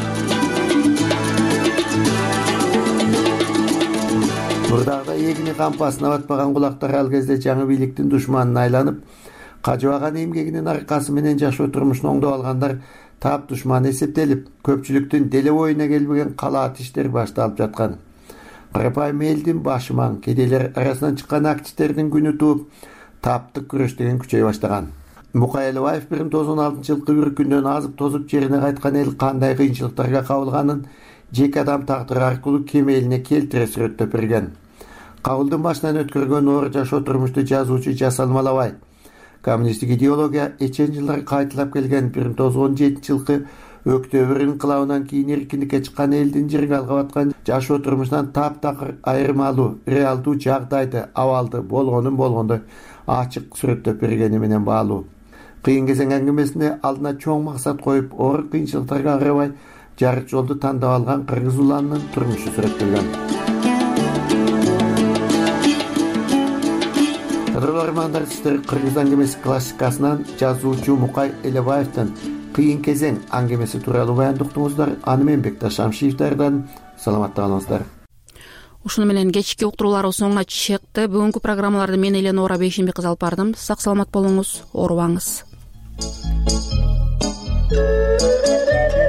Мурдагыдай эгини кампасына батпаган кулактар ал кезде жаңы бийликтин душманына айланып, кажыбаган эмгегинин аркасы менен жашоо турмушун оңдоп алгандар таап душман эсептелип, көпчүлүктүн деле боюна келбеген калаат иштер башталып жаткан. Карапайым элдин башы маң, кедейлер арасынан чыккан активдердин күнү тууп, таптык күрөш деген күчөй баштаган. Мукай Элебаев бир миң тогуз жүз он алтынчы жылкы бир күндөн азып тозуп жерине кайткан эл кандай кыйынчылыктарга кабылганын жеке адам тагдыры аркылуу кем элине келтире сүрөттөп берген. Кабылдын башынан өткөргөн оор жашоо турмушту жазуучу Жасалмалабай коммунисттик идеология эчен жылдар кайталап келген бир миң тогуз жүз он жетинчи жылкы Октябрь инкылабынан кийин эркиндикке чыккан элдин жерге алгап аткан жашоо турмушунан таптакыр айырмалуу реалдуу жагдайды абалды болгонун болгондой ачык сүрөттөп бергени менен баалуу. Кыйын кезең әңгимесинде алдына чоң максат коюп, оор кыйынчылыктарга карабай жарык жолду тандап алган кыргыз уланынын турмушу сүрөттөлгөн. Кадырлуу армандар, сиздер Кыргыз әңгимеси классикасынан жазуучу Мукай Элебаевдин кыйын кезең әңгимеси тууралуу баяндуктуңуздар. Аны мен Бекташ Шамшиев даярдадым. Саламатта калыңыздар. Ушуну менен кечки уктуруулар соңуна чыкты. Бүгүнкү программаларды мен Эленора Бейшенбек кыз алып бардым. Сак саламат болуңуз, оорубаңыз.